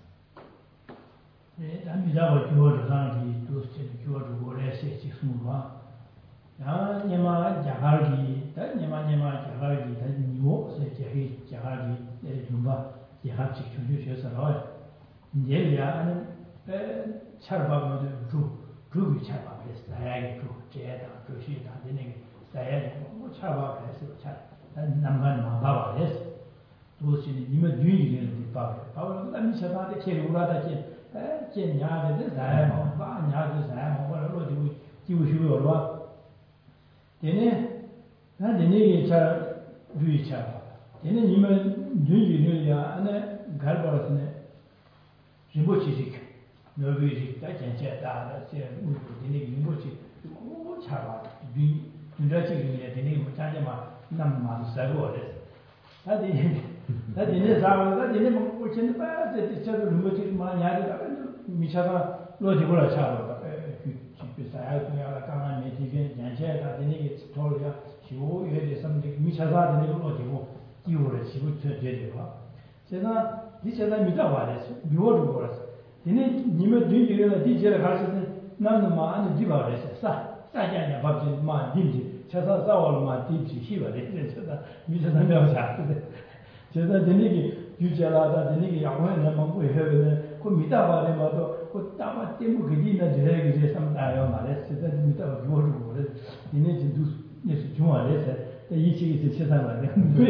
Saya mau coba berhasil cak, nampak nampak berhasil. Terus ini lima duit ini dipakai. Kalau kita misalnya ada ciri ulah ada ciri, eh ciri nyada itu saya mau, bah nyada saya mau, kalau lo jiu jiu jiu lo, ini, nah ini cara duit cara. Ini lima duit ini ya, ane garbar ini, rimbo ciri, nabi ciri, tak jangan ada ciri, ini rimbo ciri, oh cara duit. Tidak cikgu ni, ini macam mana nama mahu sebuah des. Tadi, tadi ni sahaja, tadi ni macam apa? Jadi cara rumah cikgu mana nyari, tapi misalnya lo cikgu lah cara, tapi cikgu saya tu yang kalau ni cikgu jangan tadi ni tahu ya, cikgu ini sampai misalnya tadi lo cikgu cikgu lah cikgu terjadi apa? Jadi di sana minta waras, dua dua waras. Ini ni macam ni cikgu lah, di cara khas ni nama mana jiwa waras sah. 사자냐 밥지 마 딘지 쳐서 싸워만 딘지 희버래 그래서 미쳐서 명사 제가 되니기 유자라다 되니기 양원에 먹고 해는 그 미다바래 마도 그 따마 때문에 그디나 저게 이제 삼다요 말했어 제가 미다바 요르고 그래 이제 진짜 예수 중앙에서 이 책이 이제 세상에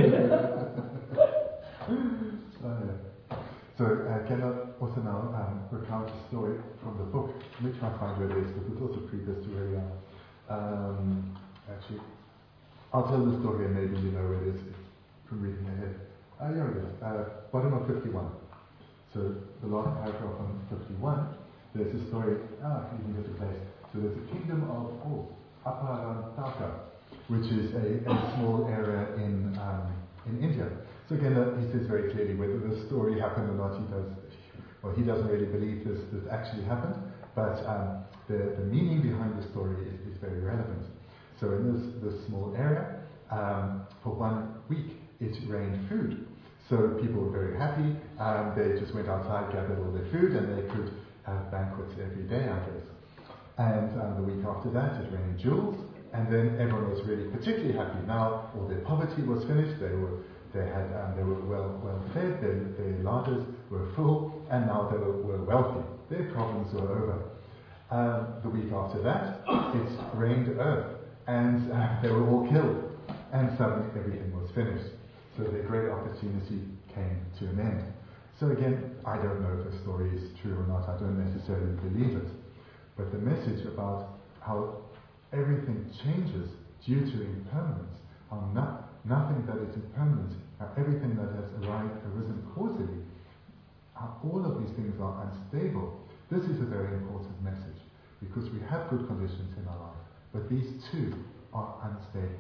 So uh, can I also now um, recount a story from the book. Let me try to find where it is, because it's also previous to where we are. Um, actually, I'll tell the story and maybe you know where it is from reading ahead. Uh, here it is, uh, bottom of fifty-one. So the last paragraph on fifty-one, there's a story, ah, you can get the place. So there's a kingdom of oh, Aparantaka, which is a, a small area in um, in India. So again, uh, he says very clearly whether this story happened or not. He does, well, he doesn't really believe this this actually happened, but um, the the meaning behind the story is, is very relevant. So in this this small area, um, for one week it rained food. So people were very happy. Um, they just went outside, gathered all their food, and they could have banquets every day, I guess. And um, the week after that, it rained jewels, and then everyone was really particularly happy. Now all their poverty was finished. They were They had, um, they were well, well fed. Their, their larders were full, and now they were, were wealthy. Their problems were over. Um, the week after that, it rained earth, and uh, they were all killed, and suddenly everything was finished. So their great opportunity came to an end. So again, I don't know if the story is true or not, I don't necessarily believe it, but the message about how everything changes due to impermanence, how no, nothing that is impermanent, how everything that has arrived, arisen causally, how all of these things are unstable, this is a very important message, because we have good conditions in our life, but these too are unstable.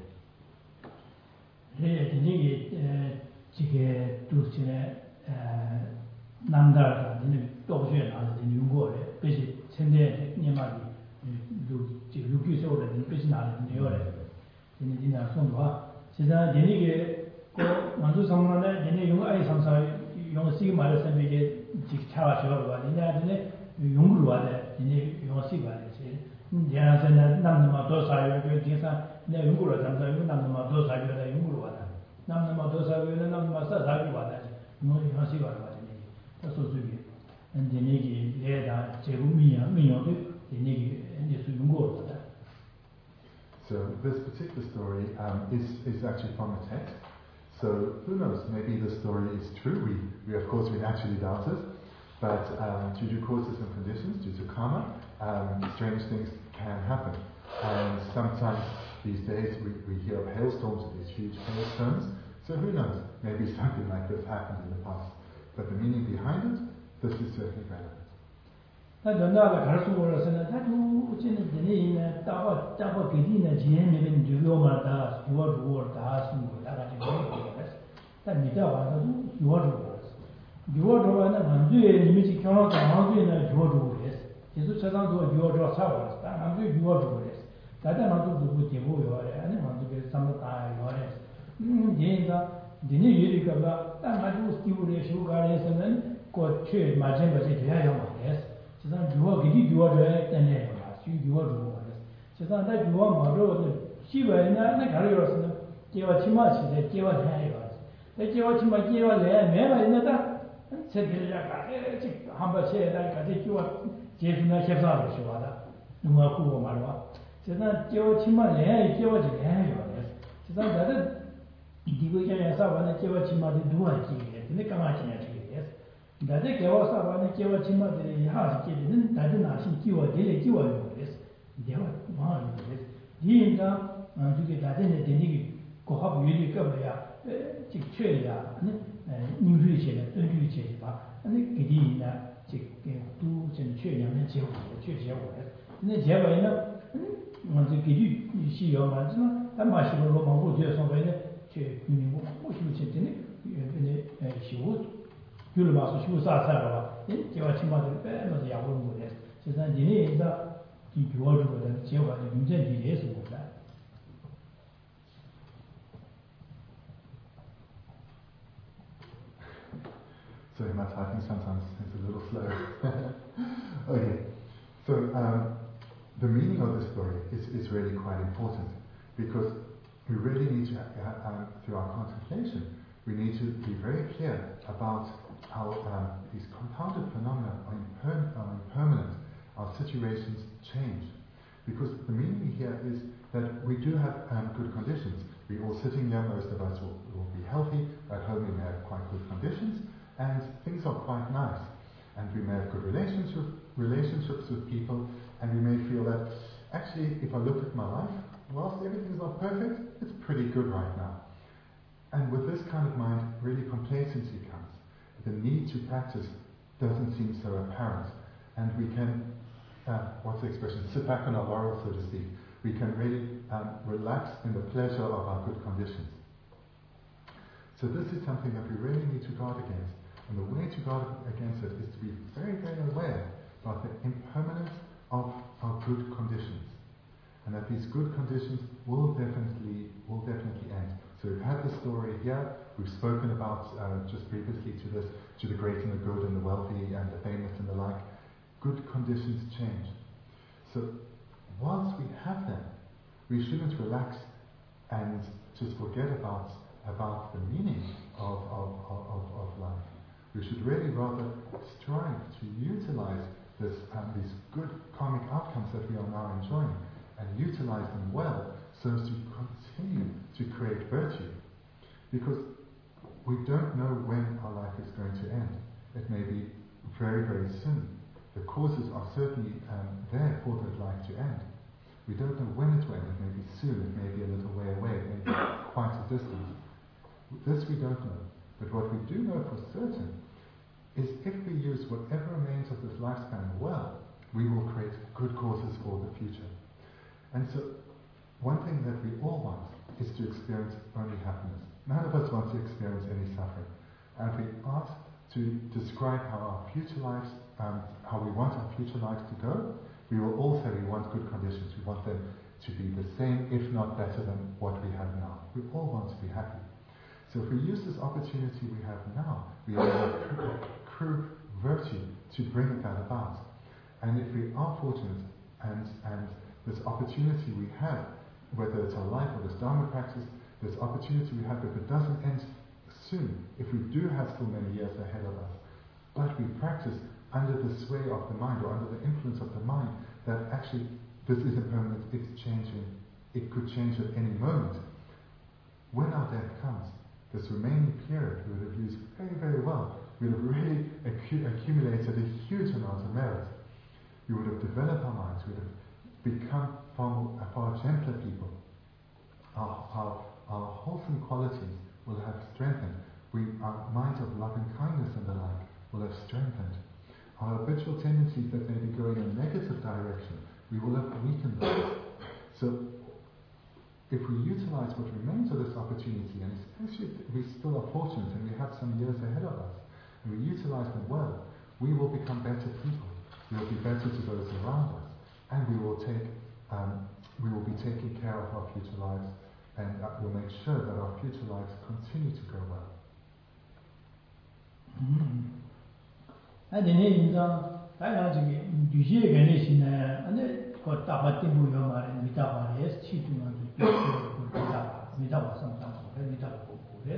남다르다 되는 도시에 나서 되는 용거래 배시 천대 년마디 루 루기서를 되는 배시 나는 요래 되는 디나 손과 제가 되는게 그 만주 성문에 되는 용 아이 상사 용 시기 말해서 이게 직 차와 저러 봐 되냐 되네 용구로 와대 되는 용 시기 말해서 내가서는 남는 더 사요 그 뒤에서 내 용구로 잠자 용 남는 더 사요 용구로 와다 남는 더 사요 남는 더 사요 와다 뭐 용 시기 와 so and the negi leda jerumia minyodu the negi nesu yungor. So this particular story um, is is actually from the text. So who knows? Maybe the story is true. We we of course we naturally doubt it, but um, due to causes and conditions, due to karma, um, strange things can happen. And sometimes these days we, we hear of hailstorms, these huge hailstones. So who knows? Maybe something like this happened in the past. But the meaning behind it, this is certainly relevant. Dini yuri kabla, ta ngadu stiure shu gare semen ko chue majen baje deya yo ma des. Chisan juwa gidi juwa de tene ba, shu juwa juwa des. Chisan da juwa ma ro de shi ba na na gare yo sen, jewa chima chi de jewa de yo. De jewa chima jewa le me ba na da che de ya ka e chi han ba che da ka de juwa je su na che sa lo shu ba da. Nu ma ku ma lo. Chisan jewa chima le jewa de le yo des. Chisan da de 이거에 사바는 제가 치마도 누워지게 근데 까마치냐 되게 다들 개와 사바는 제가 치마들이 하시게는 다들 나신 기와 되게 기와요 그래서 내가 마음이 그래서 이인가 이게 다들 되게 고합 유리 거야 직최야 아니 뉴리체는 뉴리체 봐 아니 그디나 직도 전 최량의 제고 최제고 근데 제가 있는 먼저 그디 시요 맞나 담마시로 로마고 제서 왜네 제 이미고 무엇이든지 근데 시우 줄마서 시우사사가 제가 친구들 빼면서 야구를 못해. 그래서 이제 이 교화주거든 제가 문제는 이래서 못다. Sorry, my typing sometimes is a little slow. Okay, so um, the meaning of the story is, is really quite important because we really need to, uh, um, through our contemplation, we need to be very clear about how um, these compounded phenomena are, imper- are impermanent, our situations change. Because the meaning here is that we do have um, good conditions. We're all sitting here, most of us will, will be healthy, at home we may have quite good conditions, and things are quite nice. And we may have good relationships, relationships with people, and we may feel that, actually, if I look at my life, whilst everything's not perfect, it's pretty good right now. And with this kind of mind, really complacency comes. The need to practice doesn't seem so apparent. And we can, uh, what's the expression, sit back on our laurels, so to speak. We can really um, relax in the pleasure of our good conditions. So this is something that we really need to guard against. And the way to guard against it is to be very, very aware about the impermanence of our good conditions. And that these good conditions will definitely will definitely end. So we've had the story here, we've spoken about uh, just previously to this, to the great and the good and the wealthy and the famous and the like. Good conditions change. So whilst we have them, we shouldn't relax and just forget about about the meaning of, of, of, of life. We should really rather strive to utilize this um, these good karmic outcomes that we are now enjoying and utilize them well so as to continue to create virtue. Because we don't know when our life is going to end. It may be very, very soon. The causes are certainly um, there for that life to end. We don't know when it will end. It may be soon, it may be a little way away, it may be quite a distance. This we don't know. But what we do know for certain is if we use whatever remains of this lifespan well, we will create good causes for the future. And so, one thing that we all want is to experience only happiness. None of us want to experience any suffering. And if we ask to describe how our future lives, um, how we want our future lives to go, we will all say we want good conditions. We want them to be the same, if not better than what we have now. We all want to be happy. So if we use this opportunity we have now, we have accrue virtue to bring that about. And if we are fortunate and, and this opportunity we have, whether it's our life or this Dharma practice, this opportunity we have, if it doesn't end soon, if we do have still many years ahead of us, but we practice under the sway of the mind or under the influence of the mind, that actually this isn't permanent, it's changing, it could change at any moment. When our death comes, this remaining period we would have used very, very well. We would have really accu- accumulated a huge amount of merit. We would have developed our minds, we would have become far, more, far gentler people. Our, our, our wholesome qualities will have strengthened. We, our minds of loving kindness and the like will have strengthened. Our habitual tendencies that may be going in a negative direction, we will have weakened those. So, if we utilize what remains of this opportunity, and especially if we still are fortunate and we have some years ahead of us, and we utilize them well, we will become better people. We will be better to those around us, and we will take, um, we will be taking care of our future lives, and uh, we'll make sure that our future lives continue to go well. Mm-hmm. And then in the I think the Ganesian and the Tabatimbu Yomar and Mitaba is cheating on the Mitaba sometimes, Mitaba Pores.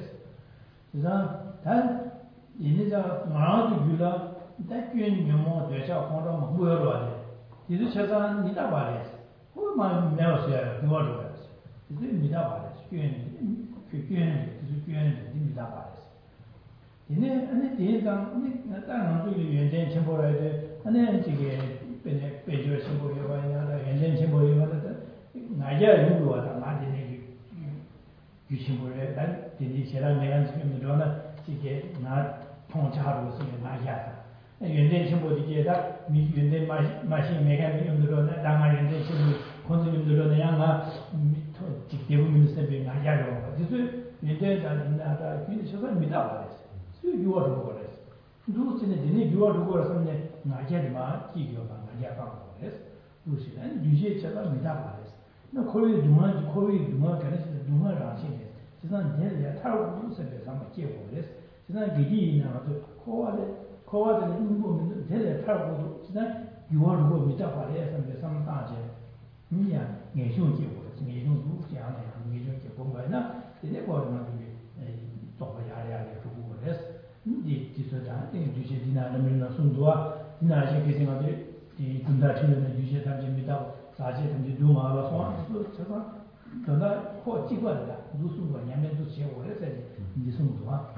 Then in the Marad Gula, that you and your more to a from Buero. This is Chazan Mitabales. Who might never say the orders? Is it Mitabales? You and you and Mitabales. In the end, I don't really intend to borrow it, and then to get Pedro Simbo, and then Simbo, Naja, you are not in you Simbo, that the Sierra Negans in the donor to get not Ponchard in Naja. And then Simbo to get up, meet you then machine mechanic in the donor, Dama and then Simbo, continue the donor, Yama, to give him the Naja. This is you did another finish of Mitabales. You are to go less. Do see you are to go something Naja, Kigo, Naja, Lucy, and you say Mitabales. No, Korea do not, Korea do not, and do not answer. She's not dead, they are terrible, said some Kigo. She's not getting now to call it, call it, and tell a terrible. She's not, you are to go Mitabales and some Naja. Mia, Nation Kigo, Nation Luciana, and Nation Kigo, by now, they never want to be a top area to go less. The Tisoda, the Dina, the Milna Sundua, Naja getting on the Kundachi and the Dujet and Jimita, Sajet and the Duma, or so on. So, not quite cheaper, Lusu, and Yaman to see what I said in the Sundua.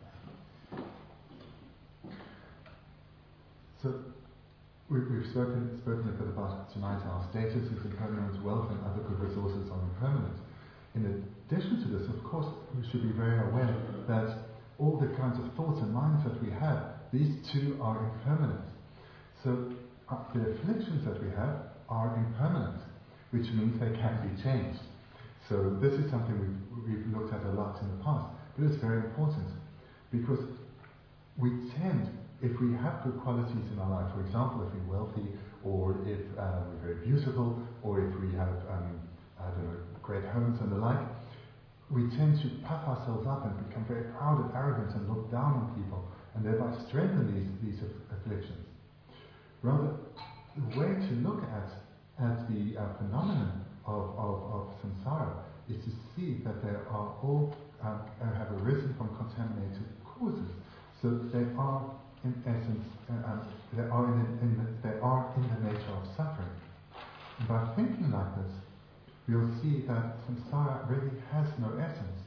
So, we, we've spoken, spoken a bit about tonight our statuses, impermanence, wealth, and other good resources are impermanent. In addition to this, of course, we should be very aware that all the kinds of thoughts and minds that we have, these two are impermanent. So uh, the afflictions that we have are impermanent, which means they can be changed. So this is something we've, we've looked at a lot in the past, but it's very important because we tend, if we have good qualities in our life, for example, if we're wealthy, or if uh, we're very beautiful, or if we have, um, I don't know, great homes and the like, we tend to puff ourselves up and become very proud and arrogant and look down on people, and thereby strengthen these, these afflictions. Rather, the way to look at, at the uh, phenomenon of, of, of samsara is to see that they are all um, have arisen from contaminated causes. So they are, in essence, uh, um, they are in, the, in the, they are in the nature of suffering. And by thinking like this, we'll see that samsara really has no essence.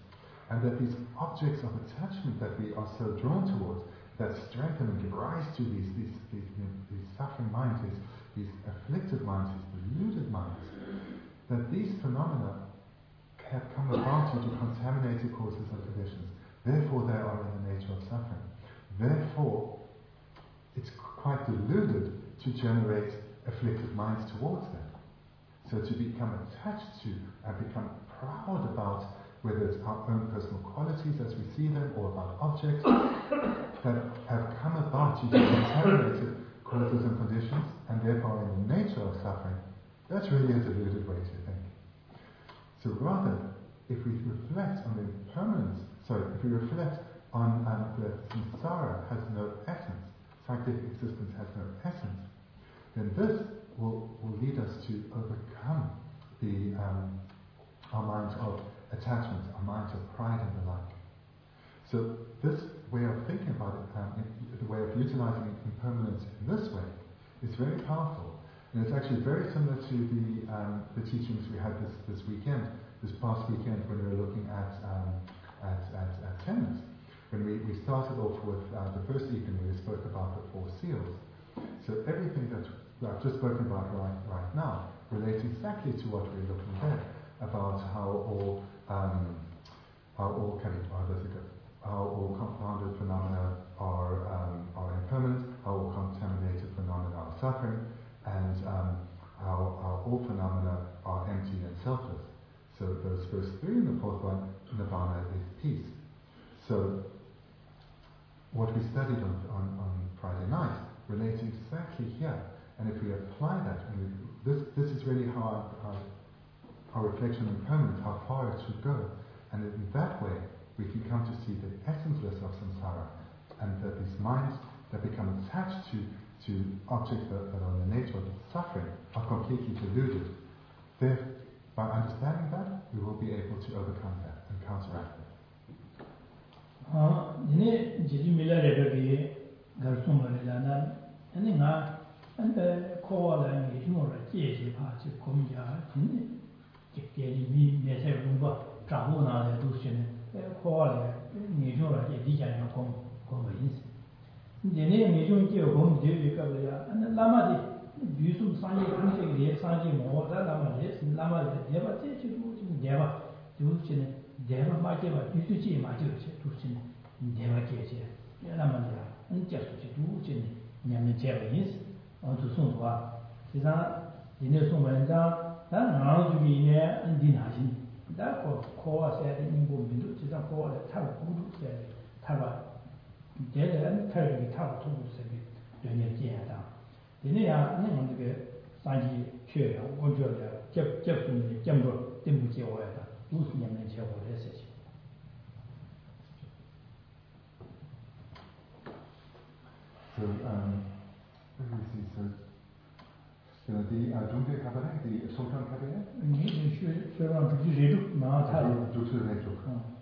and that these objects of attachment that we are so drawn towards, that strengthen and give rise to these these these, these suffering minds, these, these afflicted minds, these deluded minds, that these phenomena have come about due to contaminated causes and conditions. Therefore, they are in the nature of suffering. Therefore, it's quite deluded to generate afflicted minds towards them. So to become attached to and become proud about whether it's our own personal qualities as we see them, or about objects that have come about due to contaminated causes and conditions, and therefore in the nature of suffering, that's really a deluded way to think. So rather, if we reflect on the impermanence, sorry, if we reflect on um, that samsara has no essence, scientific existence has no essence, then this will, will lead us to overcome the um, our minds of attachments, our minds of pride and the like. So this way of thinking about it, um, the way of utilizing impermanence in this way, is very powerful. And it's actually very similar to the um, the teachings we had this, this weekend, this past weekend when we were looking at um, at, at, at tenets. When we, we started off with uh, the first evening, we spoke about the four seals. So everything that I've just spoken about right, right now relates exactly to what we're looking at, about how all um, how all can, how does it go? How all compounded phenomena are um, are impermanent, how all contaminated phenomena are suffering, and um, how, how all phenomena are empty and selfless. So those first three, and the fourth one, nirvana, is peace. So what we studied on, on, on Friday night relates exactly here. And if we apply that, and we, this this is really how our, our, our reflection on impermanence, how far it should go. And in that way, we can come to see the essenceless of samsara, and that these minds that become attached to, to objects that, that are in the nature of suffering are completely deluded. There, by understanding that, we will be able to overcome that and counteract it. 아, 이제 지지 밀라레베기 가르침을 아니 나 안데 코와라는 게 주모라 제시 파지 공자 진이 깊게 미 내세 공부 자고나래 도시는 코와라 니조라 제 디자인 공 공부인스 이제네 미종 지역 공부 되니까 그래야 안 라마디 비숨 산이 공식이 산지 뭐다 라마디 라마디 대바 제치도 좀 대바 도시는 대바 마케바 뒤수지 마지르체 도시는 대바 제시 라마디야 언제부터 도시는 냐면 제바인스 어두 송과 지상 이내 송문장 다 나오기에 안디나신 다고 코와세의 인공민도 지상 코와를 타고 구두세 타바 대대한 탈기 타고 통부세비 연예 제하다 이내야 내는 그 산지 최야 원조야 접 접분이 점도 뜸부 제어야다 무슨 냐면 제어를 했었지. So, um, let me see, so, so the uh, Jungde Cabaret, the Sultan Cabaret? 니 쉐쉐랑 그지 레둑 나 타리. Juksu Reduk.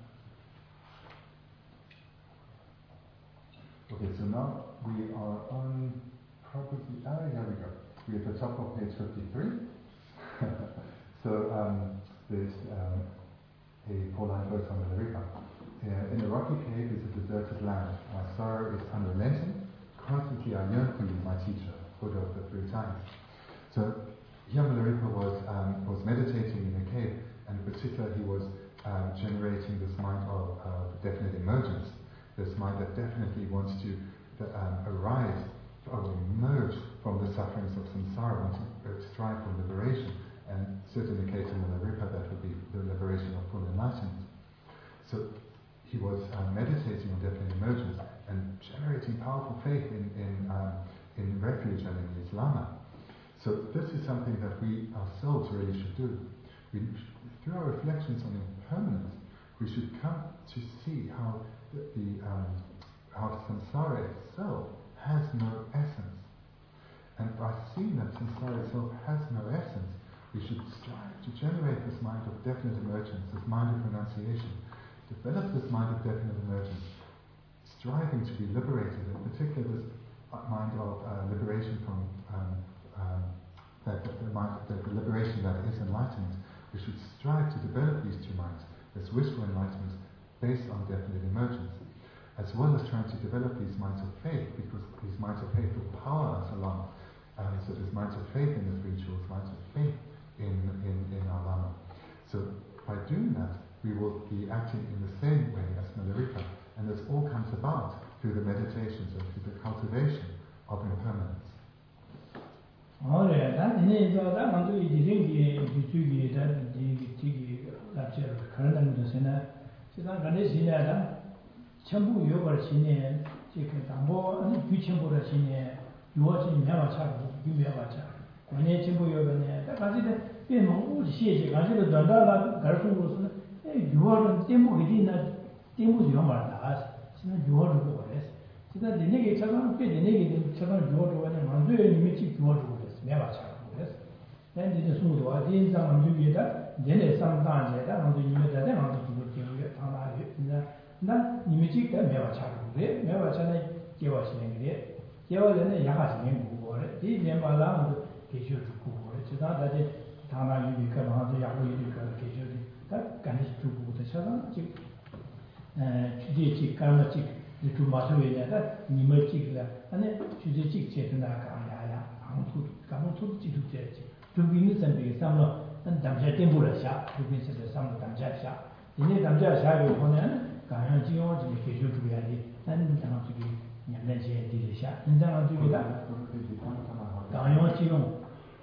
Okay, so now we are on probably, ah, here we go. We're at the top of page fifty-three. So, um, there's um, a four-line verse on the River. Uh, in a rocky cave is a deserted land. My sorrow is unrelenting. Constantly I yearn for you, my teacher, Buddha of the three times. So here Milarepa was um, was meditating in a cave, and in particular he was um, generating this mind of uh, definite emergence, this mind that definitely wants to um, arise or emerge from the sufferings of samsara, wants to strive for liberation, and certainly in the case of Milarepa that would be the liberation of full enlightenment. So he was uh, meditating on definite emergence and generating powerful faith in in, um, in refuge and in Islam. So this is something that we ourselves really should do. We, through our reflections on impermanence, we should come to see how the, the um, how samsara itself has no essence. And by seeing that samsara itself has no essence, we should strive to generate this mind of definite emergence, this mind of renunciation, develop this mind of definite emergence, striving to be liberated, in particular this mind of uh, liberation from um, um, that, that the mind, that the liberation that is enlightenment. We should strive to develop these two minds, this wish for enlightenment based on definite emergence, as well as trying to develop these minds of faith, because these minds of faith will power us along. Um, so there's minds of faith in the rituals, minds of faith in, in, in our Lama. So by doing that, we will be acting in the same way as Milarepa, and this all comes about through the meditations and through the cultivation of impermanence. Alright, that is that I'm doing the thing that the Tiki lecture current in the Sidan Ganesina, Chambu Yoga Sine, Chicken Tambo, and Pichimbo Sine, you watch in Yamacha, Yumacha. When you Chimbo Yoga, that consider being she consider Danda, Garfu, you are Timbo within that Timbo Yomaras, you are to go rest. So that the negative Chagan, the negative Chagan, you are to one and you make it water. Never charges. Then the Sudo, I didn't some do that, then there's some dance that on the unit that on the Tana. Not Nimichi, never charges. Never charge, give us in it. Give us in the Yahas name who were it. They never allow the Kishu to go. It's not that Tana you become on the Yahoo, you become Kishu. That can is to go to Chagan. Chick, Karma chick, the two Masuya, that Nimachi, and then Chick Chetanaka. Come to the church. To be in some and Damja Timburasha, to be some Damjasha. In the Damjasha, you want Gayan Gio, to make you to be and down to be Yamachi Dilisha, and down to be that. Gayan Gio,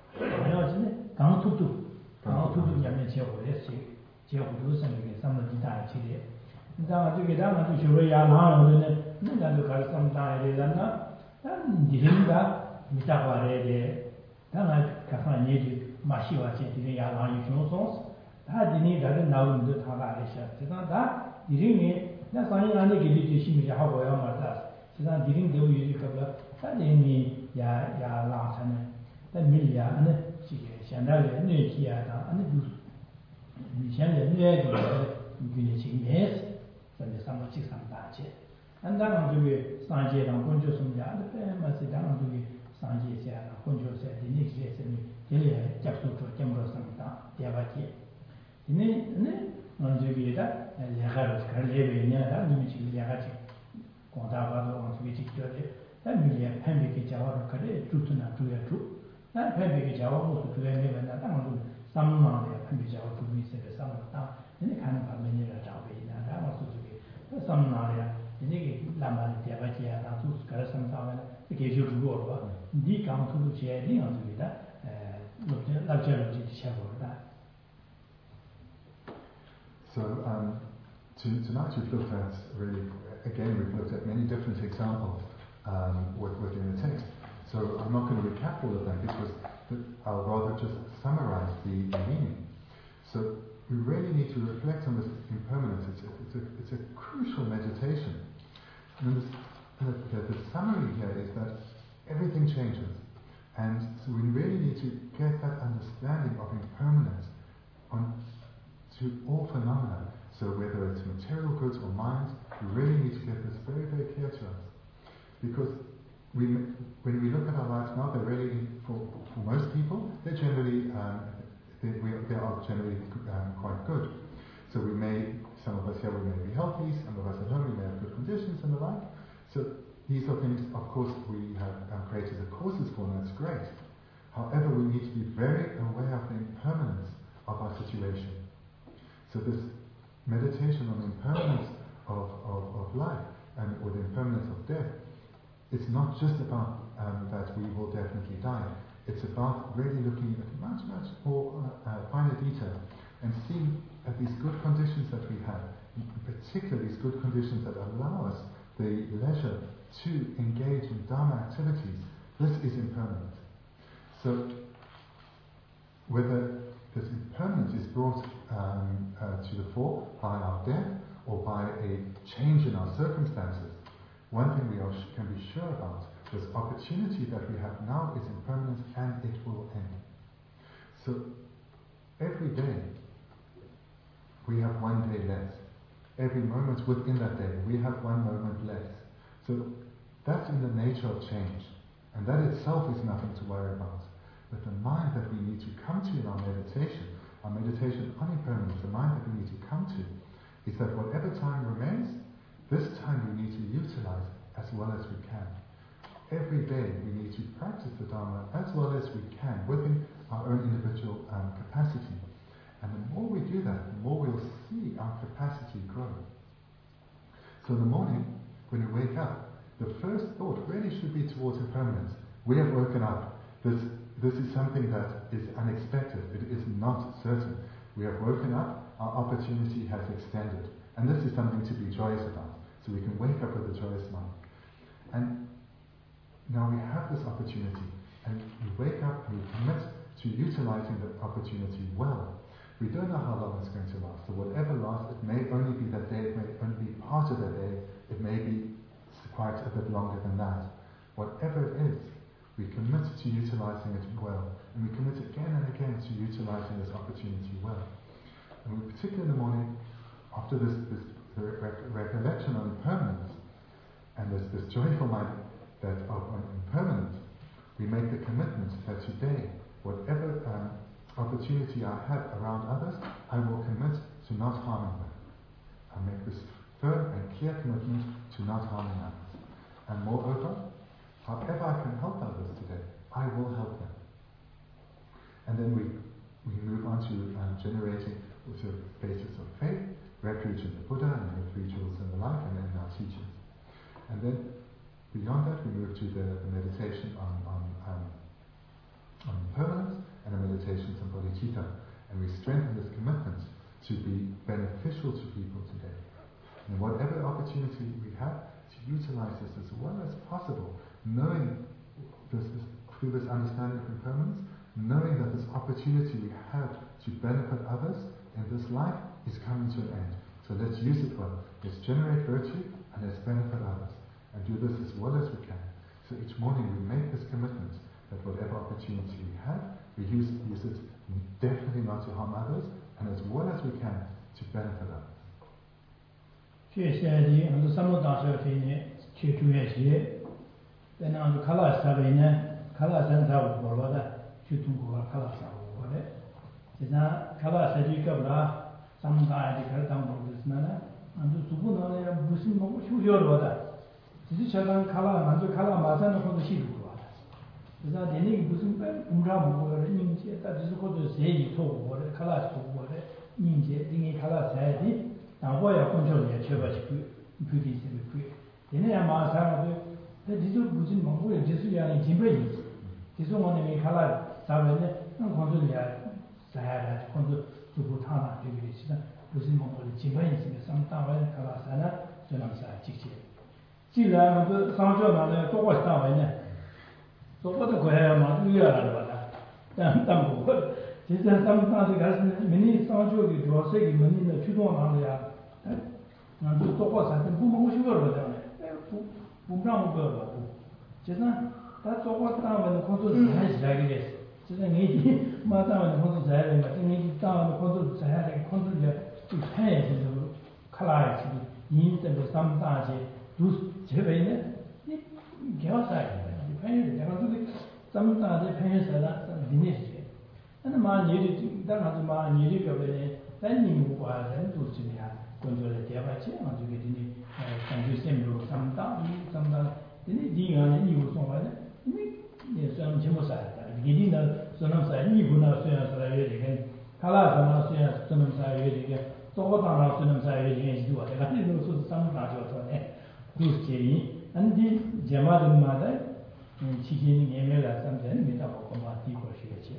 Gayan to Gayan to Yamachi, Gio, and some of the time Chile. Down to get down to Shuria Lan, and then to cut some time, and Dilinga. Mitavare, Tana Kafani, Mashiwa, Yalan, Sons, that didn't doesn't know in the Tavarisha. That didn't that's why I need to see how I am at that. So that didn't do you cover that in me, Ya Ya Latan, the Milia, and the Chanel, Nikia, and the Goose. Michelle, Unity, yes, and the summer six and batch. And then I'm doing Sanjay and Ponjo Sumya, the famous down to be. Sanjay said, Ponjo said, the next day, Delia, Jackson, Timber, Samta, Diabati. In it, on the Vida, and the Harris Carlevi, near Nimichi, Yahati, Contavado, on Switch, that Milia, Pembic Java, Kade, Trutuna, to your troop. That Pembic Java also to them, and that I'm some money, Pembic Java to be said the summer town, and the kind of Mania Java, and that was to be some area. The Lama Diabati, and to Scarasam Town, the case you to go. The come to the chair, the answer with that, luxury that. So, um, to, tonight we've looked at, really, again, we've looked at many different examples um, within the text. So, I'm not going to recap all of them because I'll rather just summarize the, the meaning. So, we really need to reflect on this impermanence. It's a, it's a, it's a crucial meditation. And this, the, the, the summary here is that everything changes. And so we really need to get that understanding of impermanence on to all phenomena. So whether it's material goods or minds, we really need to get this very, very clear to us. Because we, when we look at our lives now, they're really, for, for most people, they're generally, um, they, we, they are generally um, quite good. So we may, some of us here, we may be healthy, some of us at home, we may have good conditions and the like. So these are things, of course, we have uh, created the causes for, and that's great. However, we need to be very aware of the impermanence of our situation. So this meditation on the impermanence of, of, of life, and or the impermanence of death, it's not just about um, that we will definitely die. It's about really looking at much, much more uh, uh, finer detail and seeing at these good conditions that we have, in particular these good conditions that allow us the leisure to engage in Dharma activities. This is impermanent. So whether this impermanence is brought um, uh, to the fore by our death or by a change in our circumstances, one thing we are sh- can be sure about, this opportunity that we have now is impermanent and it will end. So every day we have one day less. Every moment within that day we have one moment less. So that's in the nature of change, and that itself is nothing to worry about. But the mind that we need to come to in our meditation, our meditation on impermanence, the mind that we need to come to, He said, whatever time remains, this time we need to utilize as well as we can. Every day we need to practice the Dharma as well as we can within our own individual um, capacity. And the more we do that, the more we'll see our capacity grow. So in the morning, when we wake up, the first thought really should be towards impermanence. We have woken up. This, this is something that is unexpected. It is not certain. We have woken up, our opportunity has extended. And this is something to be joyous about. So we can wake up with a joyous mind. And now we have this opportunity, and we wake up and we commit to utilizing the opportunity well. We don't know how long it's going to last. So whatever lasts, it may only be that day, it may only be part of that day, it may be quite a bit longer than that. Whatever it is, we commit to utilizing it well, and we commit again and again to utilizing this opportunity well. And we, particularly in the morning, after this, this rec- recollection on impermanence, and this, this joyful mind that of on impermanence, we make the commitment that today, whatever um, opportunity I have around others, I will commit to not harming them. I make this firm and clear commitment to not harming others. And moreover, however I can help others today, I will help them. And then we we move on to um, generating the basis of faith, refuge in the Buddha and the rituals and the like, and then our teachings. And then beyond that, we move to the, the meditation on on, um, on impermanence and the meditations on bodhicitta, and we strengthen this commitment to be beneficial to people today. And whatever opportunity we have, to utilize this as well as possible, knowing this, this through this understanding of impermanence, knowing that this opportunity we have to benefit others in this life is coming to an end. So let's use it well. Let's generate virtue and let's benefit others. And do this as well as we can. So each morning we make this commitment that whatever opportunity we have, we use, use it definitely not to harm others, and as well as we can to benefit others. 谢谢你，我们三木大学今年去住院些，在那就卡拉沙边呢，卡拉山上五过的，去中国卡拉山五过的，现在卡拉山就搞不啦，三木大学的开始当中就是那呢，俺就中国那呢不是那么修学了的。只是想让卡拉满足卡拉马上的或者系统了，就是说电力不是工厂不过的凝结，但就是或者谁一错过的卡拉错过的凝结，因为卡拉在的，但我要工作也缺乏去配配的什么配，电力马上的，那这种不是蒙古的，就是让你基本意思，就是我那边卡拉上面呢，那工作也在的，工作做不长了，这个是的，不是蒙古的基本意思的，上单位卡拉山呢，就那么啥机械。既然我们上学嘛呢，中国是单位呢，中国的国家嘛都要了吧的，但但不会，其实咱们当时开始，明年上学的主要是给明年的驱动哪里呀？哎，那就中国产生不蒙修了的呢，哎不不让不了不，其实他中国单位的工作是还是那个的，就是你的嘛单位的工作在那个，你单位的工作在那个工作的就看也是就看来是的，你这个上大学。都这边呢，你给我啥的？你朋友的，然后这个咱们大的朋友啥的，咱们领的些。那嘛你的，当然是嘛你的表白呢，但你不管人都是这样，工作的第二这样这个的呢，呃，感觉线路咱们大，咱们大，的呢第一个呢义务送来的，因为也算全部啥的，一定的说那啥义务呢，虽然说来有这个，他那说呢虽然说那啥有这个，中国当然说那啥有这个是多的，但是如果说是咱们大学说呢。都是建议，俺的节目的嘛的，嗯，期间的年没了，咱们这没到过嘛，地过学习。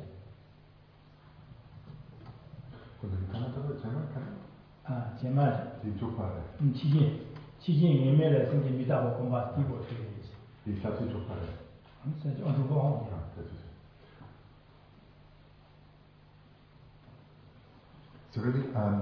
啊，节目。嗯，期间，期间年没了，咱这没到过嘛，地过学习。 第三次做法的。 嗯，这就按照不好。 啊，对对对。So really, um.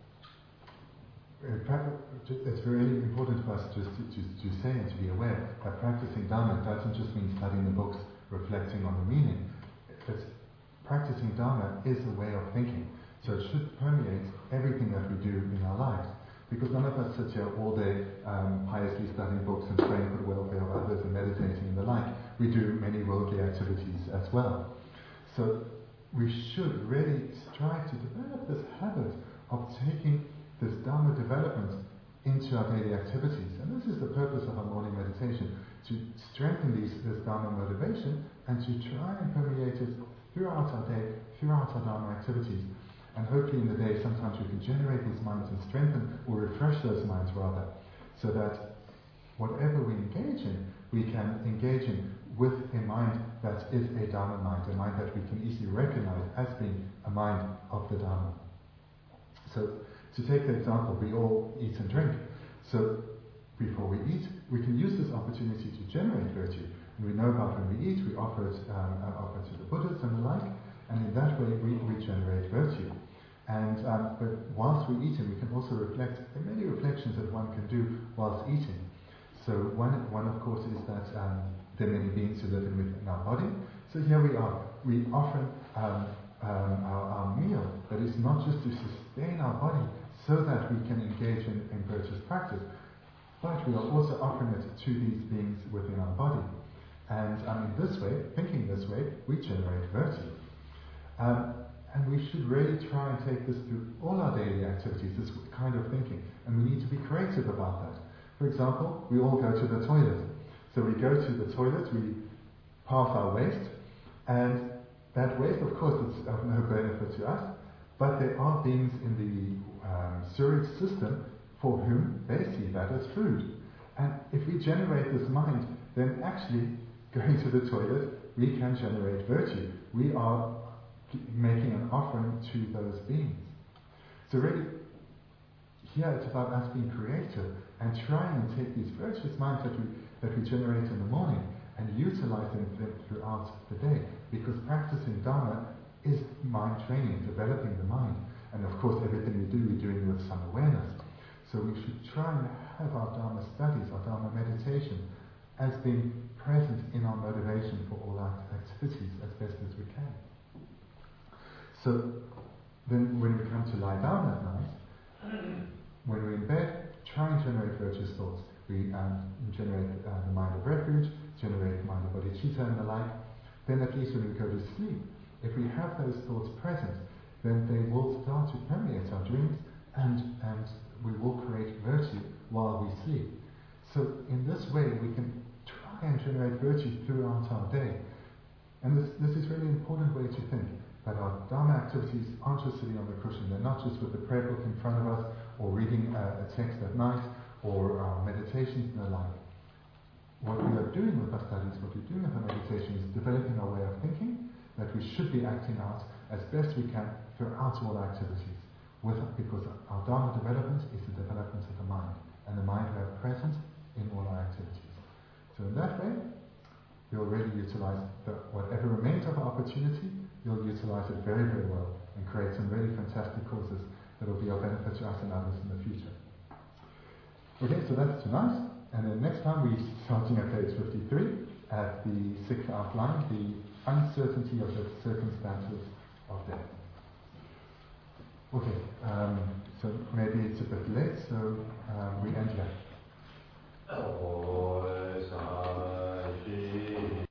It's very important for us just to, to, to say and to be aware that practicing Dharma doesn't just mean studying the books, reflecting on the meaning. It's, practicing Dharma is a way of thinking, so it should permeate everything that we do in our lives. Because none of us sit here all day um, piously studying books and praying for the welfare of others and meditating and the like. We do many worldly activities as well. So we should really strive to develop this habit of taking this Dharma development into our daily activities. And this is the purpose of our morning meditation, to strengthen these, this Dharma motivation and to try and permeate it throughout our day, throughout our Dharma activities. And hopefully in the day sometimes we can generate these minds and strengthen or refresh those minds rather, so that whatever we engage in, we can engage in with a mind that is a Dharma mind, a mind that we can easily recognize as being a mind of the Dharma. So, to take the example, we all eat and drink. So, before we eat, we can use this opportunity to generate virtue. And we know about when we eat, we offer it, um, uh, offer it to the Buddhas and the like, and in that way we, we generate virtue. And um, but whilst we're eating, we can also reflect. There are many reflections that one can do whilst eating. So one, one of course is that um, there are many beings who live in, within our body. So here we are. We offer um, um, our, our meal that is not just to sustain our body so that we can engage in, in virtuous practice, but we are also offering it to these beings within our body. And um, in this way, thinking this way, we generate virtue. Um, and we should really try and take this through all our daily activities, this kind of thinking. And we need to be creative about that. For example, we all go to the toilet. So we go to the toilet, we pass our waste, and that waste, of course, is of no benefit to us, but there are beings in the um, sewage system for whom they see that as food. And if we generate this mind, then actually, going to the toilet, we can generate virtue. We are making an offering to those beings. So really, here it's about us being creative and trying and take these virtuous minds that we, that we generate in the morning and utilize them throughout the day. Because practicing Dharma is mind training, developing the mind. And of course, everything we do, we're doing with some awareness. So we should try and have our Dharma studies, our Dharma meditation, as being present in our motivation for all our activities as best as we can. So then when we come to lie down at night, when we're in bed, try and generate virtuous thoughts. We um, generate uh, the mind of refuge, generate the mind of bodhicitta and the like. Then at least when we go to sleep, if we have those thoughts present, then they will start to permeate our dreams and, and we will create virtue while we sleep. So in this way we can try and generate virtue throughout our day. And this, this is really an important way to think, that our Dharma activities aren't just sitting on the cushion, they're not just with the prayer book in front of us, or reading a, a text at night, or our meditations and the like. What we are doing with our studies, what we're doing with our meditation is developing our way of thinking, that we should be acting out as best we can throughout all our activities. With, because our Dharma development is the development of the mind, and the mind we have present in all our activities. So in that way, we'll really utilize the, whatever remains of our opportunity, we'll utilize it very, very well and create some really fantastic courses that will be of benefit to us and others in the future. Okay, so that's tonight, and then next time we're starting at page fifty-three at the sixth outline, the uncertainty of the circumstances of death. Okay, um, so maybe it's a bit late, so um, we end here.